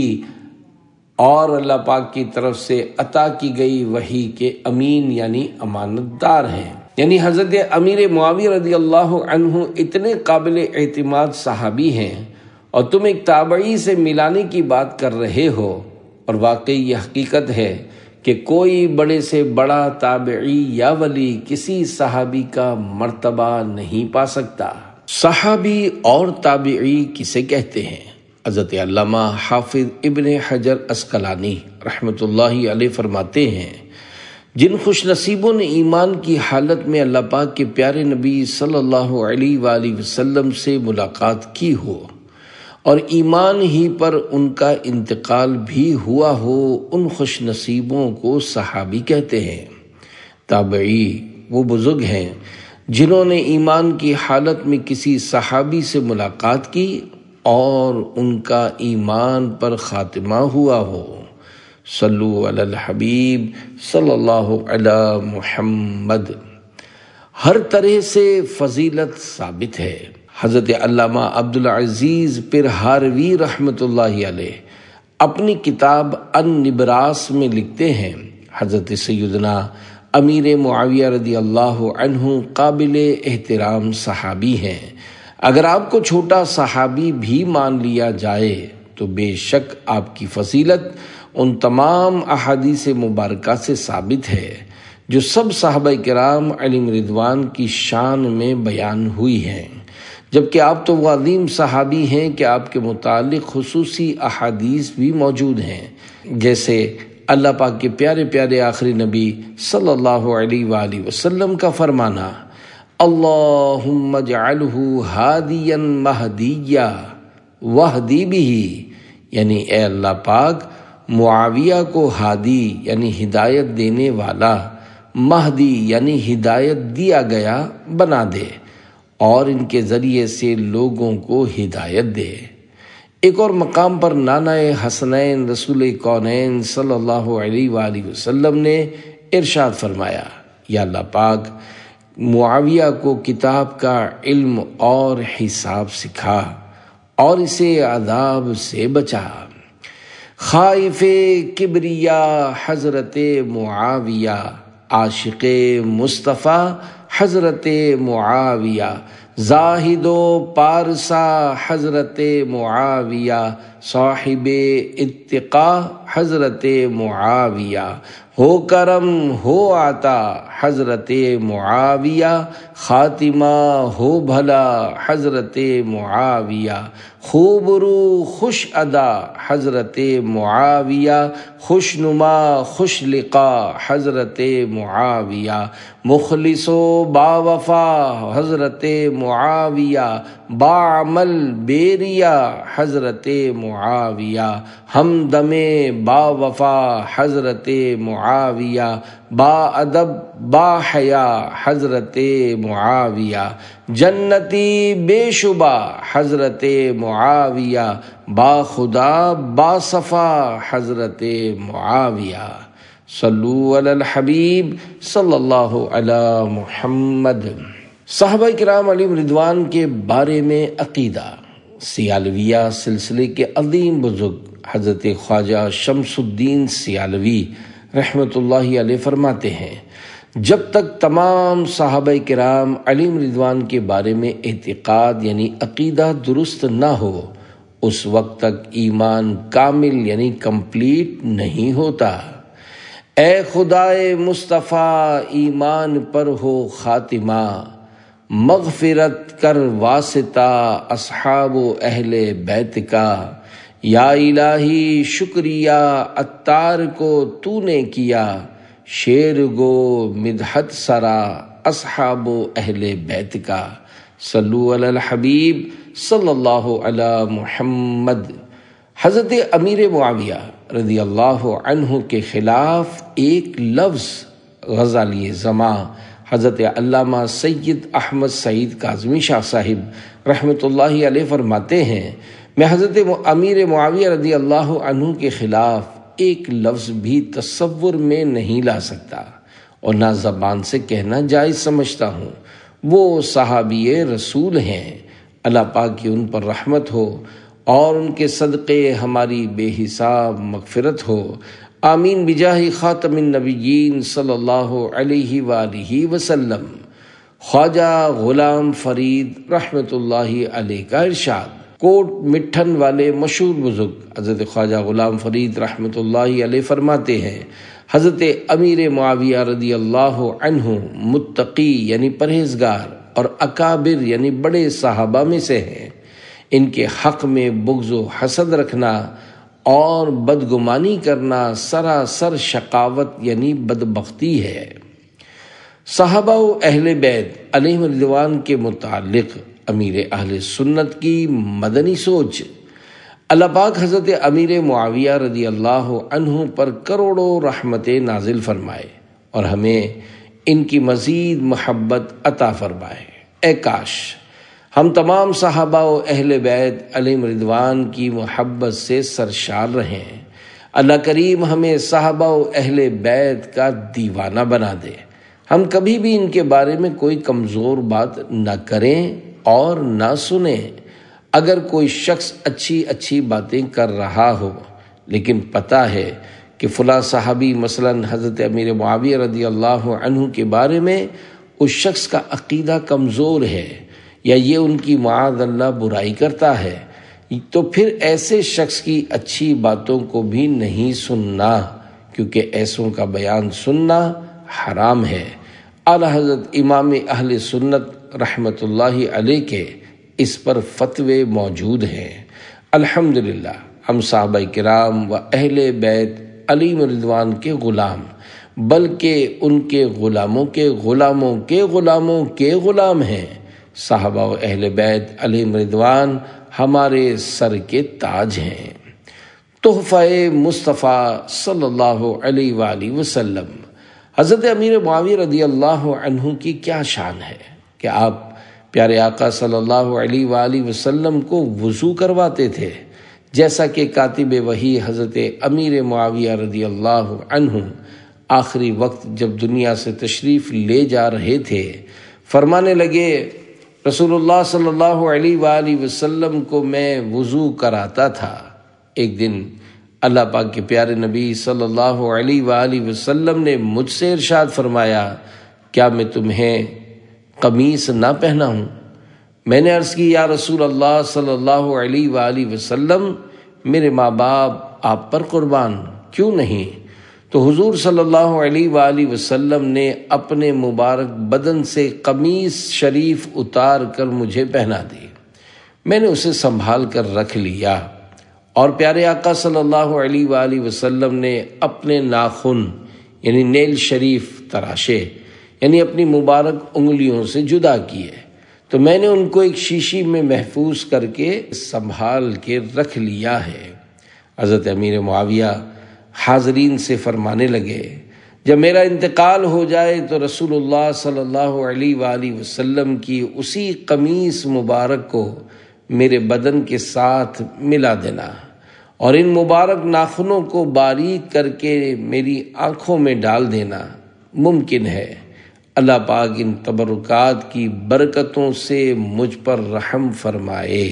اور اللہ پاک کی طرف سے عطا کی گئی وحی کے امین یعنی امانت دار ہیں۔ یعنی حضرت امیر معاویہ رضی اللہ عنہ اتنے قابل اعتماد صحابی ہیں اور تم ایک تابعی سے ملانے کی بات کر رہے ہو، اور واقعی یہ حقیقت ہے کہ کوئی بڑے سے بڑا تابعی یا ولی کسی صحابی کا مرتبہ نہیں پا سکتا۔ صحابی اور تابعی کسے کہتے ہیں؟ حضرت علامہ حافظ ابن حجر عسقلانی رحمۃ اللہ علیہ فرماتے ہیں جن خوش نصیبوں نے ایمان کی حالت میں اللہ پاک کے پیارے نبی صلی اللہ علیہ وآلہ وسلم سے ملاقات کی ہو اور ایمان ہی پر ان کا انتقال بھی ہوا ہو، ان خوش نصیبوں کو صحابی کہتے ہیں۔ تابعی وہ بزرگ ہیں جنہوں نے ایمان کی حالت میں کسی صحابی سے ملاقات کی اور ان کا ایمان پر خاتمہ ہوا ہو۔ صلو علی الحبیب صلی اللہ علی محمد۔ ہر طرح سے فضیلت ثابت ہے۔ حضرت علامہ عبدالعزیز پرہاروی رحمۃ اللہ علیہ اپنی کتاب النبراس میں لکھتے ہیں، حضرت سیدنا امیر معاویہ رضی اللہ عنہ قابل احترام صحابی ہیں۔ اگر آپ کو چھوٹا صحابی بھی مان لیا جائے تو بے شک آپ کی فضیلت ان تمام احادیث مبارکہ سے ثابت ہے جو سب صحابہ کرام علیہم رضوان کی شان میں بیان ہوئی ہیں، جبکہ آپ تو وہ عظیم صحابی ہیں کہ آپ کے متعلق خصوصی احادیث بھی موجود ہیں، جیسے اللہ پاک کے پیارے پیارے آخری نبی صلی اللہ علیہ وآلہ وسلم کا فرمانا، اللہم اجعلہ ہادیا مہدیا واہدی بہ، یعنی اے اللہ پاک معاویہ کو ہادی یعنی ہدایت دینے والا، مہدی یعنی ہدایت دیا گیا بنا دے اور ان کے ذریعے سے لوگوں کو ہدایت دے۔ ایک اور مقام پر نانا حسنین رسول کونین صلی اللہ علیہ وآلہ وسلم نے ارشاد فرمایا، یا اللہ پاک معاویہ کو کتاب کا علم اور حساب سکھا اور اسے عذاب سے بچا۔ خائف کبریا حضرت معاویہ، عاشق مصطفیٰ حضرت معاویہ، زاہد و پارسا حضرت معاویہ، صاحب اتقا حضرت معاویہ، ہو کرم ہو عطا حضرت معاویہ، خاتمہ ہو بھلا حضرت معاویہ، خوب رو خوش ادا حضرت معاویہ، خوش نما خوش لقا حضرت معاویہ، مخلص و با وفا حضرت معاویہ، باعمل بیریا حضرت معاویہ، ہمدم با وفا حضرت معاویہ، با ادب با حیا حضرت معاویہ، جنتی بے شبہ حضرت معاویہ، با خدا با صفا حضرت معاویہ۔ صلو علی الحبیب صلی اللہ علی محمد۔ صحابہ کرام علیہم رضوان کے بارے میں عقیدہ۔ سیالویہ سلسلے کے عظیم بزرگ حضرت خواجہ شمس الدین سیالوی رحمۃ اللہ علیہ فرماتے ہیں، جب تک تمام صحابہ کرام علیہم رضوان کے بارے میں اعتقاد یعنی عقیدہ درست نہ ہو، اس وقت تک ایمان کامل یعنی کمپلیٹ نہیں ہوتا۔ اے خدائے مصطفیٰ ایمان پر ہو خاتمہ، مغفرت کر واسطہ اصحاب و اہل بیت کا، یا الہی شکریہ عطار کو تو نے کیا، شیر گو مدحت سرا اصحاب و اہل بیت کا۔ صلو علی الحبیب صلی اللہ علی محمد۔ حضرت امیر معاویہ رضی اللہ عنہ کے خلاف ایک لفظ غزالی زماں حضرت علامہ سید احمد سعید کاظمی شاہ صاحب رحمۃ اللہ علیہ فرماتے ہیں، میں حضرت امیر معاویہ رضی اللہ عنہ کے خلاف ایک لفظ بھی تصور میں نہیں لا سکتا اور نہ زبان سے کہنا جائز سمجھتا ہوں۔ وہ صحابی رسول ہیں، اللہ پاک کی ان پر رحمت ہو اور ان کے صدقے ہماری بے حساب مغفرت ہو، آمین بجاہ خاتم النبیین صلی اللہ علیہ وآلہ وسلم۔ خواجہ غلام فرید رحمۃ اللہ علیہ کا ارشاد۔ کوٹ مٹھن والے مشہور بزرگ حضرت خواجہ غلام فرید رحمۃ اللہ علیہ فرماتے ہیں، حضرت امیر معاویہ رضی اللہ عنہ متقی یعنی پرہیزگار اور اکابر یعنی بڑے صحابہ میں سے ہیں۔ ان کے حق میں بغض و حسد رکھنا اور بدگمانی کرنا سراسر شقاوت یعنی بدبختی ہے۔ صحابہ و اہل بیت علیہم رضوان کے متعلق امیر اہل سنت کی مدنی سوچ۔ اللہ پاک حضرت امیر معاویہ رضی اللہ عنہ پر کروڑوں رحمتیں نازل فرمائے اور ہمیں ان کی مزید محبت عطا فرمائے۔ اے کاش ہم تمام صحابہ و اہل بیت علیہم رضوان کی محبت سے سرشار رہیں۔ اللہ کریم ہمیں صحابہ و اہل بیت کا دیوانہ بنا دے۔ ہم کبھی بھی ان کے بارے میں کوئی کمزور بات نہ کریں اور نہ سنیں۔ اگر کوئی شخص اچھی اچھی باتیں کر رہا ہو لیکن پتہ ہے کہ فلاں صحابی مثلا حضرت امیر معاویہ رضی اللہ عنہ کے بارے میں اس شخص کا عقیدہ کمزور ہے یا یہ ان کی معاذ اللہ برائی کرتا ہے، تو پھر ایسے شخص کی اچھی باتوں کو بھی نہیں سننا، کیونکہ ایسوں کا بیان سننا حرام ہے۔ اعلیٰ حضرت امام اہل سنت رحمۃ اللہ علیہ کے اس پر فتوے موجود ہیں۔ الحمدللہ ہم صحابہ کرام و اہل بیت علیہم رضوان کے غلام بلکہ ان کے غلاموں کے غلاموں کے غلاموں کے غلام ہیں۔ صحابہ و اہل بیت علیہم رضوان ہمارے سر کے تاج ہیں۔ تحفہ مصطفیٰ صلی اللہ علیہ وآلہ وسلم۔ حضرت امیر معاویہ رضی اللہ عنہ کی کیا شان ہے کہ آپ پیارے آقا صلی اللہ علیہ وآلہ وسلم کو وضو کرواتے تھے، جیسا کہ کاتب وحی حضرت امیر معاویہ رضی اللہ عنہ آخری وقت جب دنیا سے تشریف لے جا رہے تھے فرمانے لگے، رسول اللہ صلی اللہ علیہ وآلہ وسلم کو میں وضو کراتا تھا۔ ایک دن اللہ پاک کے پیارے نبی صلی اللہ علیہ وآلہ وسلم نے مجھ سے ارشاد فرمایا، کیا میں تمہیں قمیص نہ پہنا ہوں؟ میں نے عرض کی، یا رسول اللہ صلی اللہ علیہ وآلہ وسلم، میرے ماں باپ آپ پر قربان، کیوں نہیں؟ تو حضور صلی اللہ علیہ وآلہ وسلم نے اپنے مبارک بدن سے قمیص شریف اتار کر مجھے پہنا دی۔ میں نے اسے سنبھال کر رکھ لیا اور پیارے آقا صلی اللہ علیہ وآلہ وسلم نے اپنے ناخن یعنی نیل شریف تراشے، یعنی اپنی مبارک انگلیوں سے جدا کیے، تو میں نے ان کو ایک شیشی میں محفوظ کر کے سنبھال کے رکھ لیا ہے۔ حضرت امیر معاویہ حاضرین سے فرمانے لگے، جب میرا انتقال ہو جائے تو رسول اللہ صلی اللہ علیہ وآلہ وسلم کی اسی قمیص مبارک کو میرے بدن کے ساتھ ملا دینا اور ان مبارک ناخنوں کو باریک کر کے میری آنکھوں میں ڈال دینا۔ ممکن ہے اللہ پاک ان تبرکات کی برکتوں سے مجھ پر رحم فرمائے۔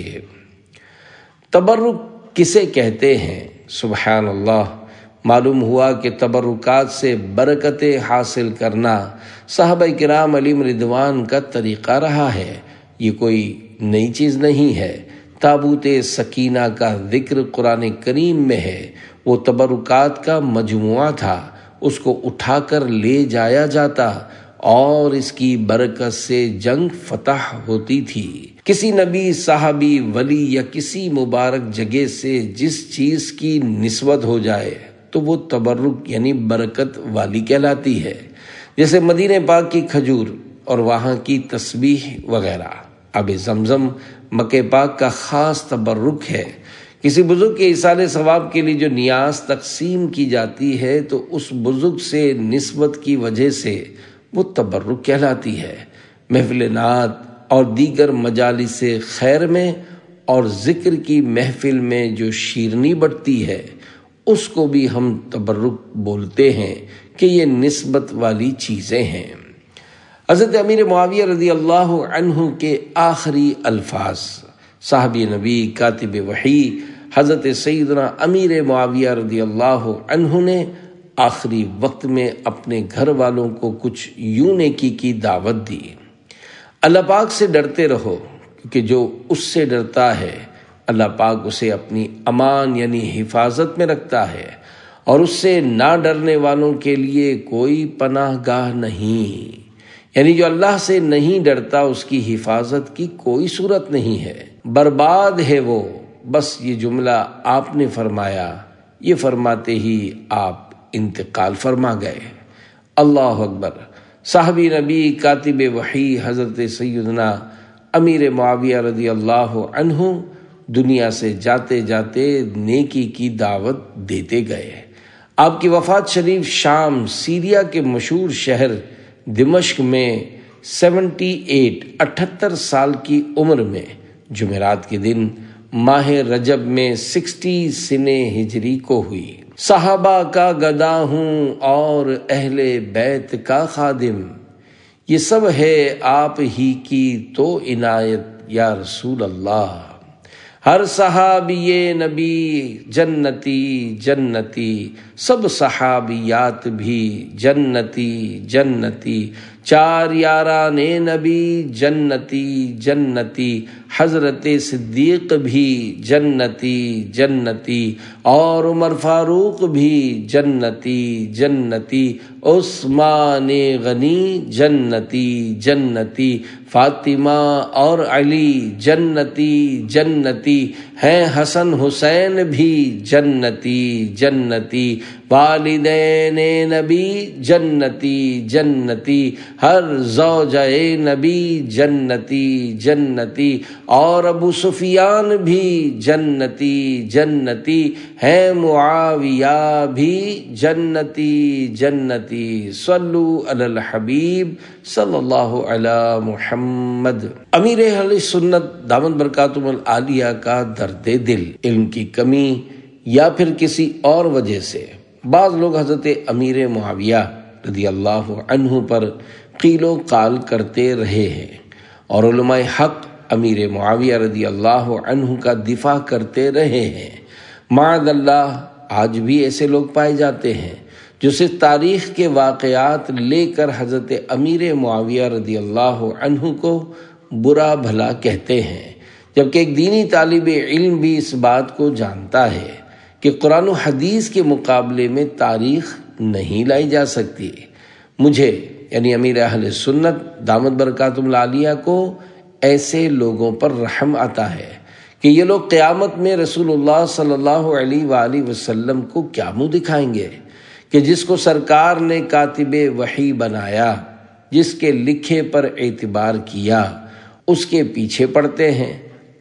تبرک کسے کہتے ہیں؟ سبحان اللہ، معلوم ہوا کہ تبرکات سے برکتیں حاصل کرنا صحابہ کرام علیہم رضوان کا طریقہ رہا ہے، یہ کوئی نئی چیز نہیں ہے۔ تابوت سکینہ کا ذکر قرآن کریم میں ہے، وہ تبرکات کا مجموعہ تھا، اس کو اٹھا کر لے جایا جاتا اور اس کی برکت سے جنگ فتح ہوتی تھی۔ کسی نبی، صحابی، ولی یا کسی مبارک جگہ سے جس چیز کی نسبت ہو جائے تو وہ تبرک یعنی برکت والی کہلاتی ہے، جیسے مدینہ پاک کی کھجور اور وہاں کی تسبیح وغیرہ۔ آب زمزم مکہ پاک کا خاص تبرک ہے۔ کسی بزرگ کے ایصال ثواب کے لیے جو نیاز تقسیم کی جاتی ہے تو اس بزرگ سے نسبت کی وجہ سے وہ تبرک کہلاتی ہے۔ محفل نعت اور دیگر مجالس خیر میں اور ذکر کی محفل میں جو شیرنی بٹتی ہے اس کو بھی ہم تبرک بولتے ہیں کہ یہ نسبت والی چیزیں ہیں۔ حضرت امیر معاویہ رضی اللہ عنہ کے آخری الفاظ، صحابی نبی کاتب وحی حضرت سیدنا امیر معاویہ رضی اللہ عنہ نے آخری وقت میں اپنے گھر والوں کو کچھ یوں نیکی کی دعوت دی، اللہ پاک سے ڈرتے رہو، کیونکہ جو اس سے ڈرتا ہے اللہ پاک اسے اپنی امان یعنی حفاظت میں رکھتا ہے، اور اس سے نہ ڈرنے والوں کے لیے کوئی پناہ گاہ نہیں، یعنی جو اللہ سے نہیں ڈرتا اس کی حفاظت کی کوئی صورت نہیں ہے، برباد ہے وہ بس یہ جملہ آپ نے فرمایا، یہ فرماتے ہی آپ انتقال فرما گئے۔ اللہ اکبر۔ صحابی نبی کاتب وحی حضرت سیدنا امیر معاویہ رضی اللہ عنہ دنیا سے جاتے جاتے نیکی کی دعوت دیتے گئے۔ آپ کی وفات شریف شام سیریا کے مشہور شہر دمشق میں سیونٹی ایٹ اٹھتر سال کی عمر میں جمعرات کے دن ماہ رجب میں سکسٹی سنِ ہجری کو ہوئی۔ صحابہ کا گدا ہوں اور اہل بیت کا خادم، یہ سب ہے آپ ہی کی تو عنایت یا رسول اللہ۔ ہر صحابی نبی جنتی جنتی، سب صحابیات بھی جنتی جنتی، چار یاران نبی جنتی جنتی، حضرت صدیق بھی جنتی جنتی، اور عمر فاروق بھی جنتی جنتی، عثمان غنی جنتی جنتی، فاطمہ اور علی جنتی جنتی ہیں، حسن حسین بھی جنتی جنتی، والدین نبی جنتی جنتی، ہر زوجہ نبی جنتی جنتی، اور ابو سفیان بھی جنتی جنتی ہیں، معاویہ بھی جنتی جنتی۔ صلو علی الحبیب صلی اللہ علی محمد۔ امیر اہل سنت دامت برکاتہم العالیہ کا درد دل، علم کی کمی یا پھر کسی اور وجہ سے بعض لوگ حضرت امیر معاویہ رضی اللہ عنہ پر قیل و قال کرتے رہے ہیں، اور علماء حق امیر معاویہ رضی اللہ عنہ کا دفاع کرتے رہے ہیں۔ معاذ اللہ آج بھی ایسے لوگ پائے جاتے ہیں جو صرف تاریخ کے واقعات لے کر حضرت امیر معاویہ رضی اللہ عنہ کو برا بھلا کہتے ہیں، جبکہ ایک دینی طالب علم بھی اس بات کو جانتا ہے کہ قرآن و حدیث کے مقابلے میں تاریخ نہیں لائی جا سکتی۔ مجھے یعنی امیر اہل سنت دامت برکاتہم العالیہ کو ایسے لوگوں پر رحم آتا ہے کہ یہ لوگ قیامت میں رسول اللہ صلی اللہ علیہ وآلہ وسلم کو کیا منہ دکھائیں گے کہ جس کو سرکار نے کاتب وحی بنایا، جس کے لکھے پر اعتبار کیا، اس کے پیچھے پڑتے ہیں۔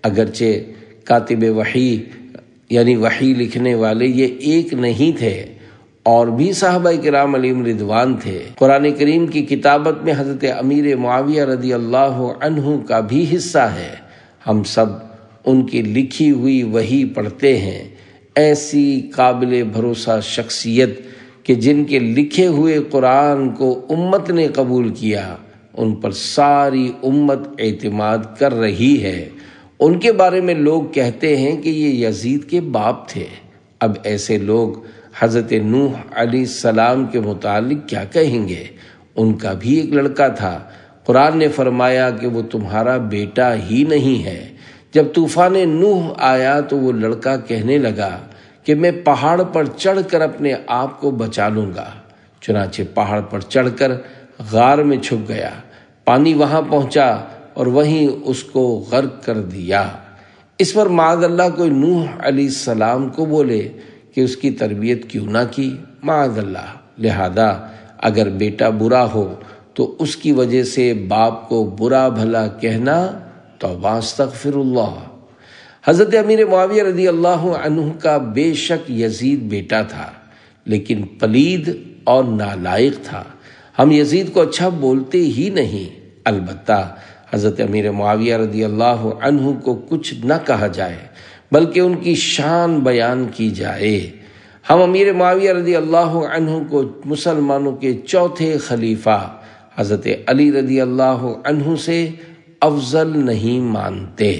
اگرچہ کاتب وحی یعنی وحی لکھنے والے یہ ایک نہیں تھے، اور بھی صحابہ کرام علیہم رضوان تھے۔ قرآن کریم کی کتابت میں حضرت امیر معاویہ رضی اللہ عنہ کا بھی حصہ ہے۔ ہم سب ان کی لکھی ہوئی وحی پڑھتے ہیں۔ ایسی قابل بھروسہ شخصیت کہ جن کے لکھے ہوئے قرآن کو امت نے قبول کیا، ان پر ساری امت اعتماد کر رہی ہے۔ ان کے بارے میں لوگ کہتے ہیں کہ یہ یزید کے باپ تھے۔ اب ایسے لوگ حضرت نوح علیہ السلام کے متعلق کیا کہیں گے؟ ان کا بھی ایک لڑکا تھا۔ قرآن نے فرمایا کہ وہ تمہارا بیٹا ہی نہیں ہے۔ جب طوفان نوح آیا تو وہ لڑکا کہنے لگا کہ میں پہاڑ پر چڑھ کر اپنے آپ کو بچا لوں گا۔ چنانچہ پہاڑ پر چڑھ کر غار میں چھپ گیا۔ پانی وہاں پہنچا اور وہیں اس کو غرق کر دیا۔ اس پر معاذ اللہ کوئی نوح علیہ السلام کو بولے کہ اس کی تربیت کیوں نہ کی، معاذ اللہ۔ لہذا اگر بیٹا برا ہو تو اس کی وجہ سے باپ کو برا بھلا کہنا توبہ استغفر اللہ۔ حضرت امیر معاویہ رضی اللہ عنہ کا بے شک یزید بیٹا تھا، لیکن پلید اور نالائق تھا۔ ہم یزید کو اچھا بولتے ہی نہیں، البتہ حضرت امیر معاویہ رضی اللہ عنہ کو کچھ نہ کہا جائے بلکہ ان کی شان بیان کی جائے۔ ہم امیر معاویہ رضی اللہ عنہ کو مسلمانوں کے چوتھے خلیفہ حضرت علی رضی اللہ عنہ سے افضل نہیں مانتے۔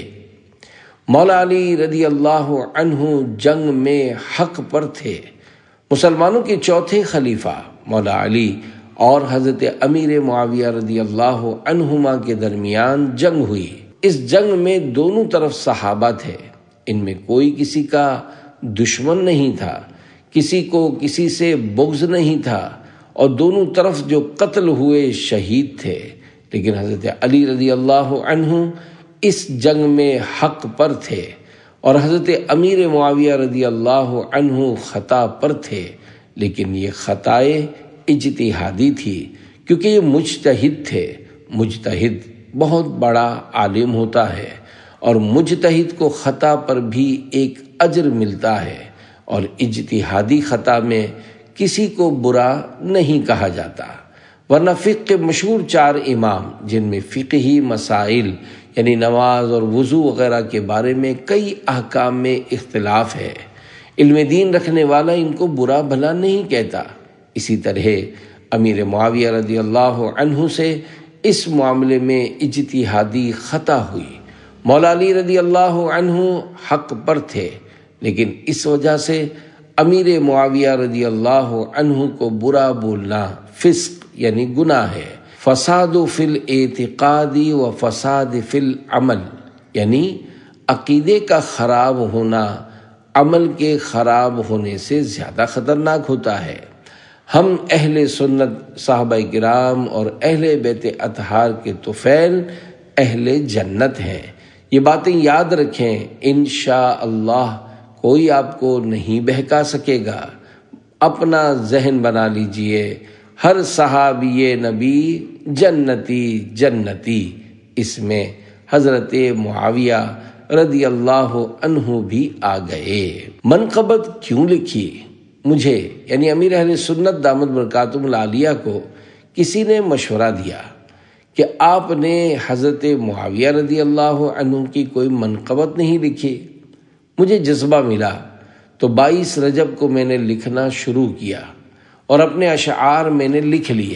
مولا علی رضی اللہ عنہ جنگ میں حق پر تھے۔ مسلمانوں کے چوتھے خلیفہ مولا علی اور حضرت امیر معاویہ رضی اللہ عنہما کے درمیان جنگ ہوئی۔ اس جنگ میں دونوں طرف صحابہ تھے، ان میں کوئی کسی کا دشمن نہیں تھا، کسی کو کسی سے بغض نہیں تھا، اور دونوں طرف جو قتل ہوئے شہید تھے۔ لیکن حضرت علی رضی اللہ عنہ اس جنگ میں حق پر تھے، اور حضرت امیر معاویہ رضی اللہ عنہ خطا پر تھے، لیکن یہ خطائے اجتہادی تھی کیونکہ یہ مجتہد تھے۔ مجتہد بہت بڑا عالم ہوتا ہے اور مجتہد کو خطا پر بھی ایک اجر ملتا ہے، اور اجتہادی خطا میں کسی کو برا نہیں کہا جاتا۔ ورنہ فقہ کے مشہور چار امام جن میں فقہی مسائل یعنی نماز اور وضو وغیرہ کے بارے میں کئی احکام میں اختلاف ہے، علم دین رکھنے والا ان کو برا بھلا نہیں کہتا۔ اسی طرح امیر معاویہ رضی اللہ عنہ سے اس معاملے میں اجتہادی خطا ہوئی۔ مولا علی رضی اللہ عنہ حق پر تھے، لیکن اس وجہ سے امیر معاویہ رضی اللہ عنہ کو برا بولنا فسق یعنی گناہ ہے۔ فساد فی الاعتقاد و فساد فی العمل، یعنی عقیدے کا خراب ہونا عمل کے خراب ہونے سے زیادہ خطرناک ہوتا ہے۔ ہم اہل سنت صحابہ کرام اور اہل بیت اطہار کے طفیل اہل جنت ہیں۔ یہ باتیں یاد رکھیں، انشاءاللہ کوئی آپ کو نہیں بہکا سکے گا۔ اپنا ذہن بنا لیجئے، ہر صحابی نبی جنتی جنتی، اس میں حضرت معاویہ رضی اللہ عنہ بھی آ گئے۔ منقبت کیوں لکھی؟ مجھے یعنی امیر اہل سنت دامت برکاتہم العالیہ کو کسی نے مشورہ دیا کہ آپ نے حضرت معاویہ رضی اللہ عنہ کی کوئی منقبت نہیں لکھی۔ مجھے جذبہ ملا تو بائیس رجب کو میں نے لکھنا شروع کیا اور اپنے اشعار میں نے لکھ لیے۔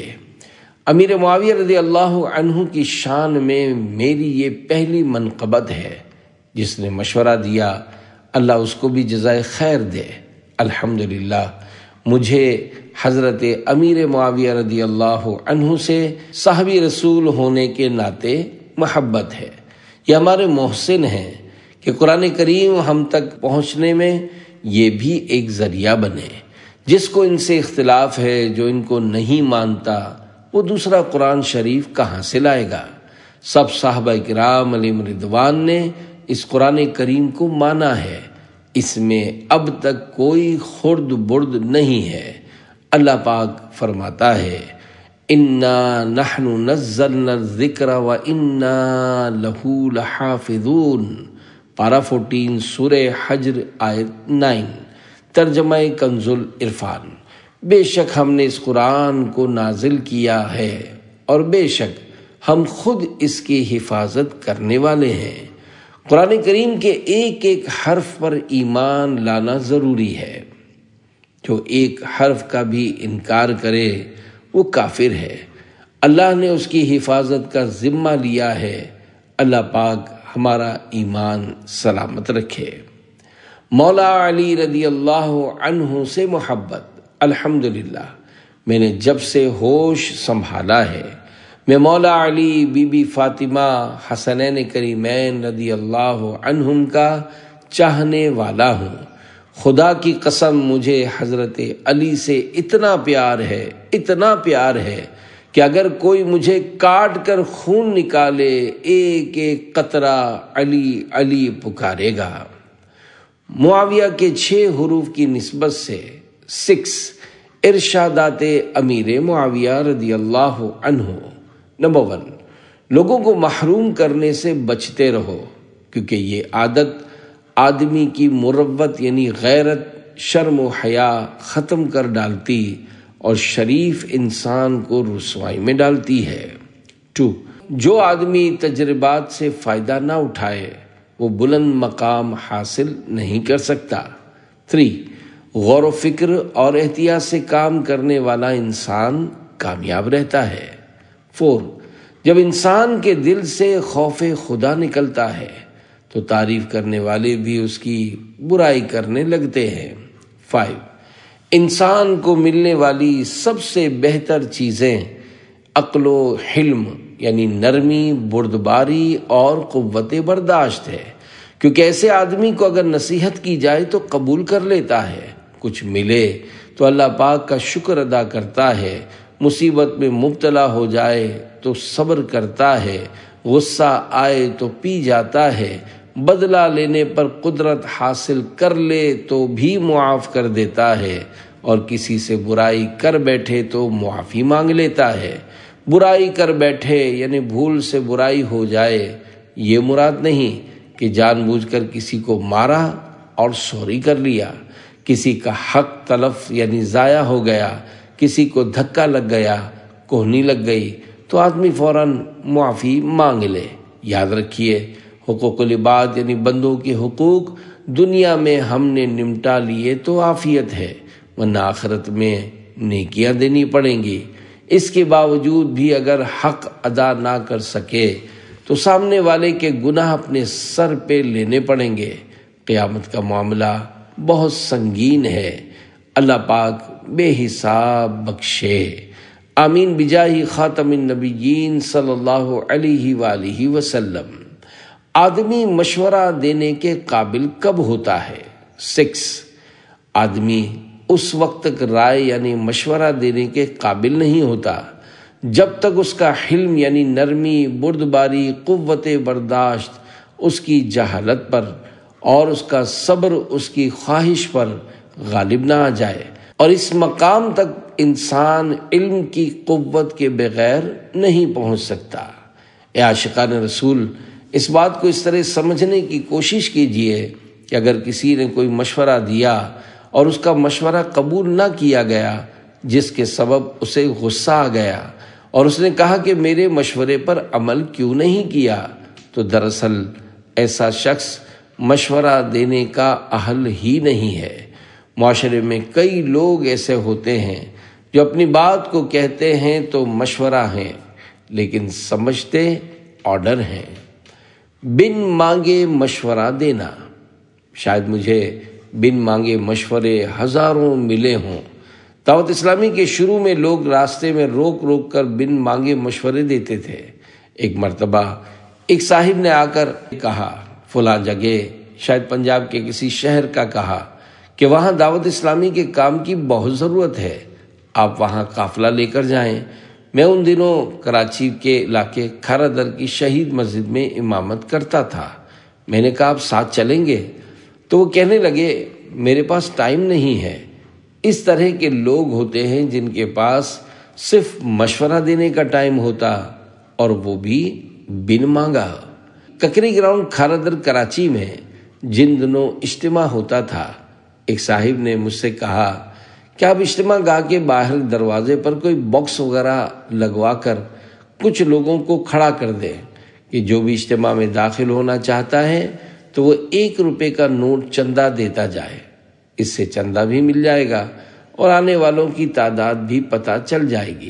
امیر معاویہ رضی اللہ عنہ کی شان میں میری یہ پہلی منقبت ہے۔ جس نے مشورہ دیا اللہ اس کو بھی جزائے خیر دے۔ الحمدللہ مجھے حضرت امیر معاویہ رضی اللہ عنہ سے صحابی رسول ہونے کے ناطے محبت ہے۔ یہ ہمارے محسن ہیں کہ قرآن کریم ہم تک پہنچنے میں یہ بھی ایک ذریعہ بنے۔ جس کو ان سے اختلاف ہے، جو ان کو نہیں مانتا، وہ دوسرا قرآن شریف کہاں سے لائے گا؟ سب صحابہ کرام علیہم رضوان نے اس قرآن کریم کو مانا ہے، اس میں اب تک کوئی خرد برد نہیں ہے۔ اللہ پاک فرماتا ہے اِنَّا نَحْنُ نَزَّلْنَا الذِّكْرَ وَإِنَّا لَهُ لَحَافِظُونَ، پارہ چودہ سورہ حجر آیت نو، ترجمہ کنز العرفان۔ بے شک ہم نے اس قرآن کو نازل کیا ہے اور بے شک ہم خود اس کی حفاظت کرنے والے ہیں۔ قرآن کریم کے ایک ایک حرف پر ایمان لانا ضروری ہے۔ جو ایک حرف کا بھی انکار کرے وہ کافر ہے۔ اللہ نے اس کی حفاظت کا ذمہ لیا ہے۔ اللہ پاک ہمارا ایمان سلامت رکھے۔ مولا علی رضی اللہ عنہ سے محبت۔ الحمدللہ میں نے جب سے ہوش سنبھالا ہے میں مولا علی، بی بی فاطمہ، حسنین کریمین رضی اللہ عنہم کا چاہنے والا ہوں۔ خدا کی قسم مجھے حضرت علی سے اتنا پیار ہے، اتنا پیار ہے کہ اگر کوئی مجھے کاٹ کر خون نکالے ایک ایک قطرہ علی علی پکارے گا۔ معاویہ کے چھ حروف کی نسبت سے سکس ارشادات امیر معاویہ رضی اللہ عنہ۔ نمبر ون، لوگوں کو محروم کرنے سے بچتے رہو، کیونکہ یہ عادت آدمی کی مروت یعنی غیرت، شرم و حیا ختم کر ڈالتی اور شریف انسان کو رسوائی میں ڈالتی ہے۔ ٹو، جو آدمی تجربات سے فائدہ نہ اٹھائے وہ بلند مقام حاصل نہیں کر سکتا۔ تھری، غور و فکر اور احتیاط سے کام کرنے والا انسان کامیاب رہتا ہے۔ فور، جب انسان کے دل سے خوف خدا نکلتا ہے تو تعریف کرنے والے بھی اس کی برائی کرنے لگتے ہیں۔ فائیو، انسان کو ملنے والی سب سے بہتر چیزیں عقل و حلم یعنی نرمی، بردباری اور قوت برداشت ہے، کیونکہ ایسے آدمی کو اگر نصیحت کی جائے تو قبول کر لیتا ہے، کچھ ملے تو اللہ پاک کا شکر ادا کرتا ہے، مصیبت میں مبتلا ہو جائے تو صبر کرتا ہے، غصہ آئے تو پی جاتا ہے، بدلہ لینے پر قدرت حاصل کر لے تو بھی معاف کر دیتا ہے، اور کسی سے برائی کر بیٹھے تو معافی مانگ لیتا ہے۔ برائی کر بیٹھے یعنی بھول سے برائی ہو جائے، یہ مراد نہیں کہ جان بوجھ کر کسی کو مارا اور سوری کر لیا، کسی کا حق تلف یعنی ضائع ہو گیا، کسی کو دھکا لگ گیا، کوہنی لگ گئی تو آدمی فوراً معافی مانگ لے۔ یاد رکھیے، حقوق العباد یعنی بندوں کے حقوق دنیا میں ہم نے نمٹا لیے تو عافیت ہے، ورنہ آخرت میں نیکیاں دینی پڑیں گی۔ اس کے باوجود بھی اگر حق ادا نہ کر سکے تو سامنے والے کے گناہ اپنے سر پہ لینے پڑیں گے۔ قیامت کا معاملہ بہت سنگین ہے، اللہ پاک بے حساب بخشے۔ آمین بجاہ خاتم النبیین صلی اللہ علیہ وآلہ وسلم۔ آدمی مشورہ دینے کے قابل کب ہوتا ہے؟ سکس، آدمی اس وقت تک رائے یعنی مشورہ دینے کے قابل نہیں ہوتا جب تک اس کا حلم یعنی نرمی، بردباری، قوت برداشت اس کی جہالت پر اور اس کا صبر اس کی خواہش پر غالب نہ آ جائے، اور اس مقام تک انسان علم کی قوت کے بغیر نہیں پہنچ سکتا۔ اے عاشقان رسول، اس بات کو اس طرح سمجھنے کی کوشش کیجئے کہ اگر کسی نے کوئی مشورہ دیا اور اس کا مشورہ قبول نہ کیا گیا، جس کے سبب اسے غصہ آ گیا اور اس نے کہا کہ میرے مشورے پر عمل کیوں نہیں کیا، تو دراصل ایسا شخص مشورہ دینے کا اہل ہی نہیں ہے۔ معاشرے میں کئی لوگ ایسے ہوتے ہیں جو اپنی بات کو کہتے ہیں تو مشورہ ہیں، لیکن سمجھتے آرڈر ہیں۔ بن مانگے مشورہ دینا، شاید مجھے بن مانگے مشورے ہزاروں ملے ہوں۔ دعوت اسلامی کے شروع میں لوگ راستے میں روک روک کر بن مانگے مشورے دیتے تھے۔ ایک مرتبہ ایک صاحب نے آ کر کہا، فلاں جگہ، شاید پنجاب کے کسی شہر کا کہا، کہ وہاں دعوت اسلامی کے کام کی بہت ضرورت ہے، آپ وہاں قافلہ لے کر جائیں۔ میں ان دنوں کراچی کے علاقے کھارا در کی شہید مسجد میں امامت کرتا تھا۔ میں نے کہا آپ ساتھ چلیں گے؟ تو وہ کہنے لگے میرے پاس ٹائم نہیں ہے۔ اس طرح کے لوگ ہوتے ہیں جن کے پاس صرف مشورہ دینے کا ٹائم ہوتا، اور وہ بھی بن مانگا۔ ککری گراؤنڈ کھارا در کراچی میں جن دنوں اجتماع ہوتا تھا، ایک صاحب نے مجھ سے کہا کہ آپ اجتماع گاہ کے باہر دروازے پر کوئی باکس وغیرہ لگوا کر کچھ لوگوں کو کھڑا کر دیں کہ جو بھی اجتماع میں داخل ہونا چاہتا ہے تو وہ ایک روپے کا نوٹ چندہ دیتا جائے، اس سے چندہ بھی مل جائے گا اور آنے والوں کی تعداد بھی پتہ چل جائے گی۔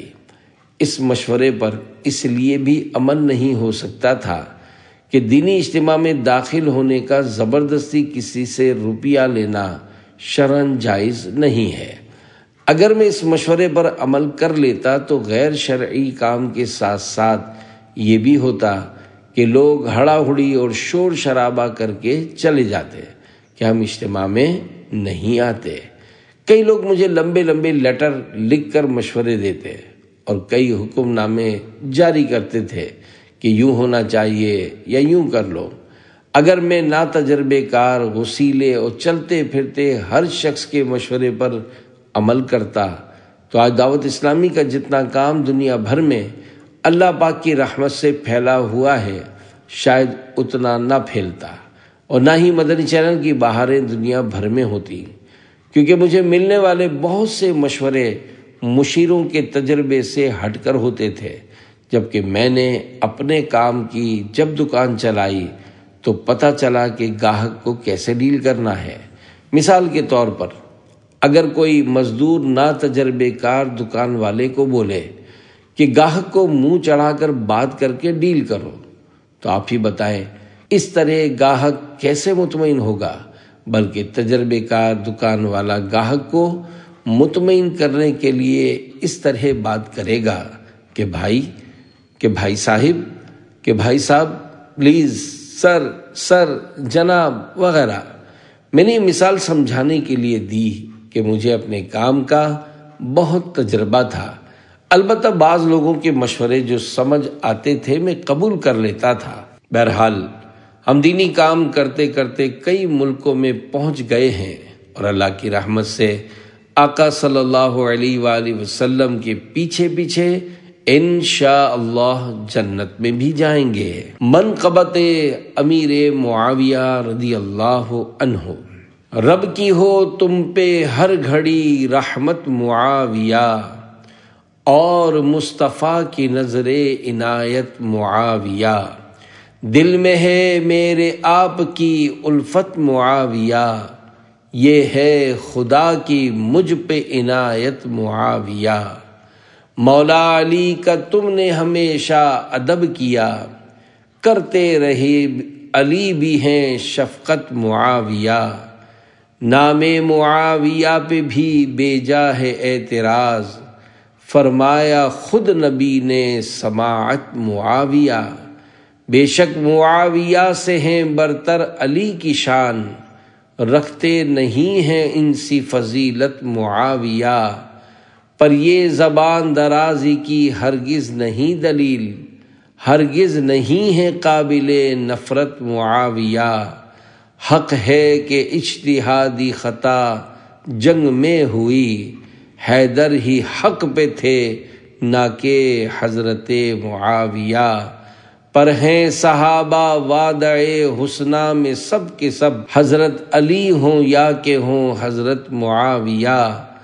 اس مشورے پر اس لیے بھی عمل نہیں ہو سکتا تھا کہ دینی اجتماع میں داخل ہونے کا زبردستی کسی سے روپیہ لینا شرعاً جائز نہیں ہے۔ اگر میں اس مشورے پر عمل کر لیتا تو غیر شرعی کام کے ساتھ ساتھ یہ بھی ہوتا کہ لوگ ہڑا ہڑی اور شور شرابہ کر کے چلے جاتے کہ ہم اجتماع میں نہیں آتے۔ کئی لوگ مجھے لمبے لمبے لیٹر لکھ کر مشورے دیتے اور کئی حکم نامے جاری کرتے تھے کہ یوں ہونا چاہیے یا یوں کر لو۔ اگر میں نا تجربے کار، غسیلے اور چلتے پھرتے ہر شخص کے مشورے پر عمل کرتا تو آج دعوت اسلامی کا جتنا کام دنیا بھر میں اللہ پاک کی رحمت سے پھیلا ہوا ہے شاید اتنا نہ پھیلتا، اور نہ ہی مدنی چینل کی بہاریں دنیا بھر میں ہوتی، کیونکہ مجھے ملنے والے بہت سے مشورے مشیروں کے تجربے سے ہٹ کر ہوتے تھے، جبکہ میں نے اپنے کام کی جب دکان چلائی تو پتہ چلا کہ گاہک کو کیسے ڈیل کرنا ہے۔ مثال کے طور پر اگر کوئی مزدور نا تجربے کار دکان والے کو بولے کہ گاہک کو منہ چڑھا کر بات کر کے ڈیل کرو، تو آپ ہی بتائیں اس طرح گاہک کیسے مطمئن ہوگا؟ بلکہ تجربے کار دکان والا گاہک کو مطمئن کرنے کے لیے اس طرح بات کرے گا کہ بھائی کہ بھائی صاحب کہ بھائی صاحب پلیز، سر سر جناب وغیرہ۔ میں نے یہ مثال سمجھانے کے لیے دی کہ مجھے اپنے کام کا بہت تجربہ تھا، البتہ بعض لوگوں کے مشورے جو سمجھ آتے تھے میں قبول کر لیتا تھا۔ بہرحال ہم دینی کام کرتے کرتے کئی ملکوں میں پہنچ گئے ہیں اور اللہ کی رحمت سے آقا صلی اللہ علیہ وآلہ وسلم کے پیچھے پیچھے انشاءاللہ جنت میں بھی جائیں گے۔ منقبت امیر معاویہ رضی اللہ عنہ۔ رب کی ہو تم پہ ہر گھڑی رحمت معاویہ، اور مصطفیٰ کی نظر عنایت معاویہ، دل میں ہے میرے آپ کی الفت معاویہ، یہ ہے خدا کی مجھ پہ عنایت معاویہ۔ مولا علی کا تم نے ہمیشہ ادب کیا، کرتے رہے علی بھی ہیں شفقت معاویہ، نام معاویہ پہ بھی بیجا ہے اعتراض، فرمایا خود نبی نے سماعت معاویہ، بے شک معاویہ سے ہیں برتر علی کی شان، رکھتے نہیں ہیں ان سی فضیلت معاویہ، پر یہ زبان درازی کی ہرگز نہیں دلیل، ہرگز نہیں ہے قابل نفرت معاویہ، حق ہے کہ اجتہادی خطا جنگ میں ہوئی، حیدر ہی حق پہ تھے نہ کہ حضرت معاویہ، پر ہیں صحابہ وعدۂ حسنہ میں سب کے سب، حضرت علی ہوں یا کہ ہوں حضرت معاویہ،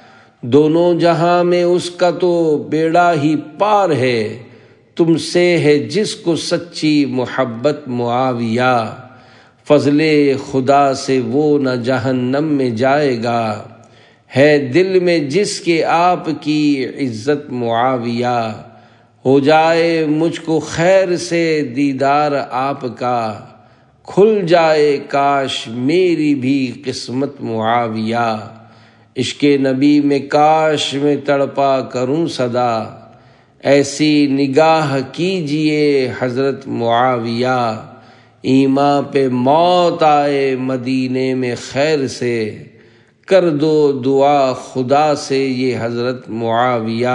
دونوں جہاں میں اس کا تو بیڑا ہی پار ہے، تم سے ہے جس کو سچی محبت معاویہ، فضل خدا سے وہ نہ جہنم میں جائے گا، ہے دل میں جس کے آپ کی عزت معاویہ، ہو جائے مجھ کو خیر سے دیدار آپ کا، کھل جائے کاش میری بھی قسمت معاویہ، عشق نبی میں کاش میں تڑپا کروں صدا، ایسی نگاہ کیجئے حضرت معاویہ، ایمان پہ موت آئے مدینے میں خیر سے، کر دو دعا خدا سے یہ حضرت معاویہ،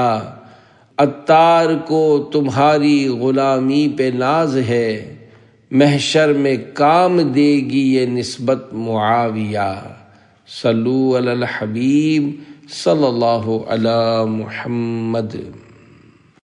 عطار کو تمہاری غلامی پہ ناز ہے، محشر میں کام دے گی یہ نسبت معاویہ، صلو علی الحبیب صلی اللہ علی محمد۔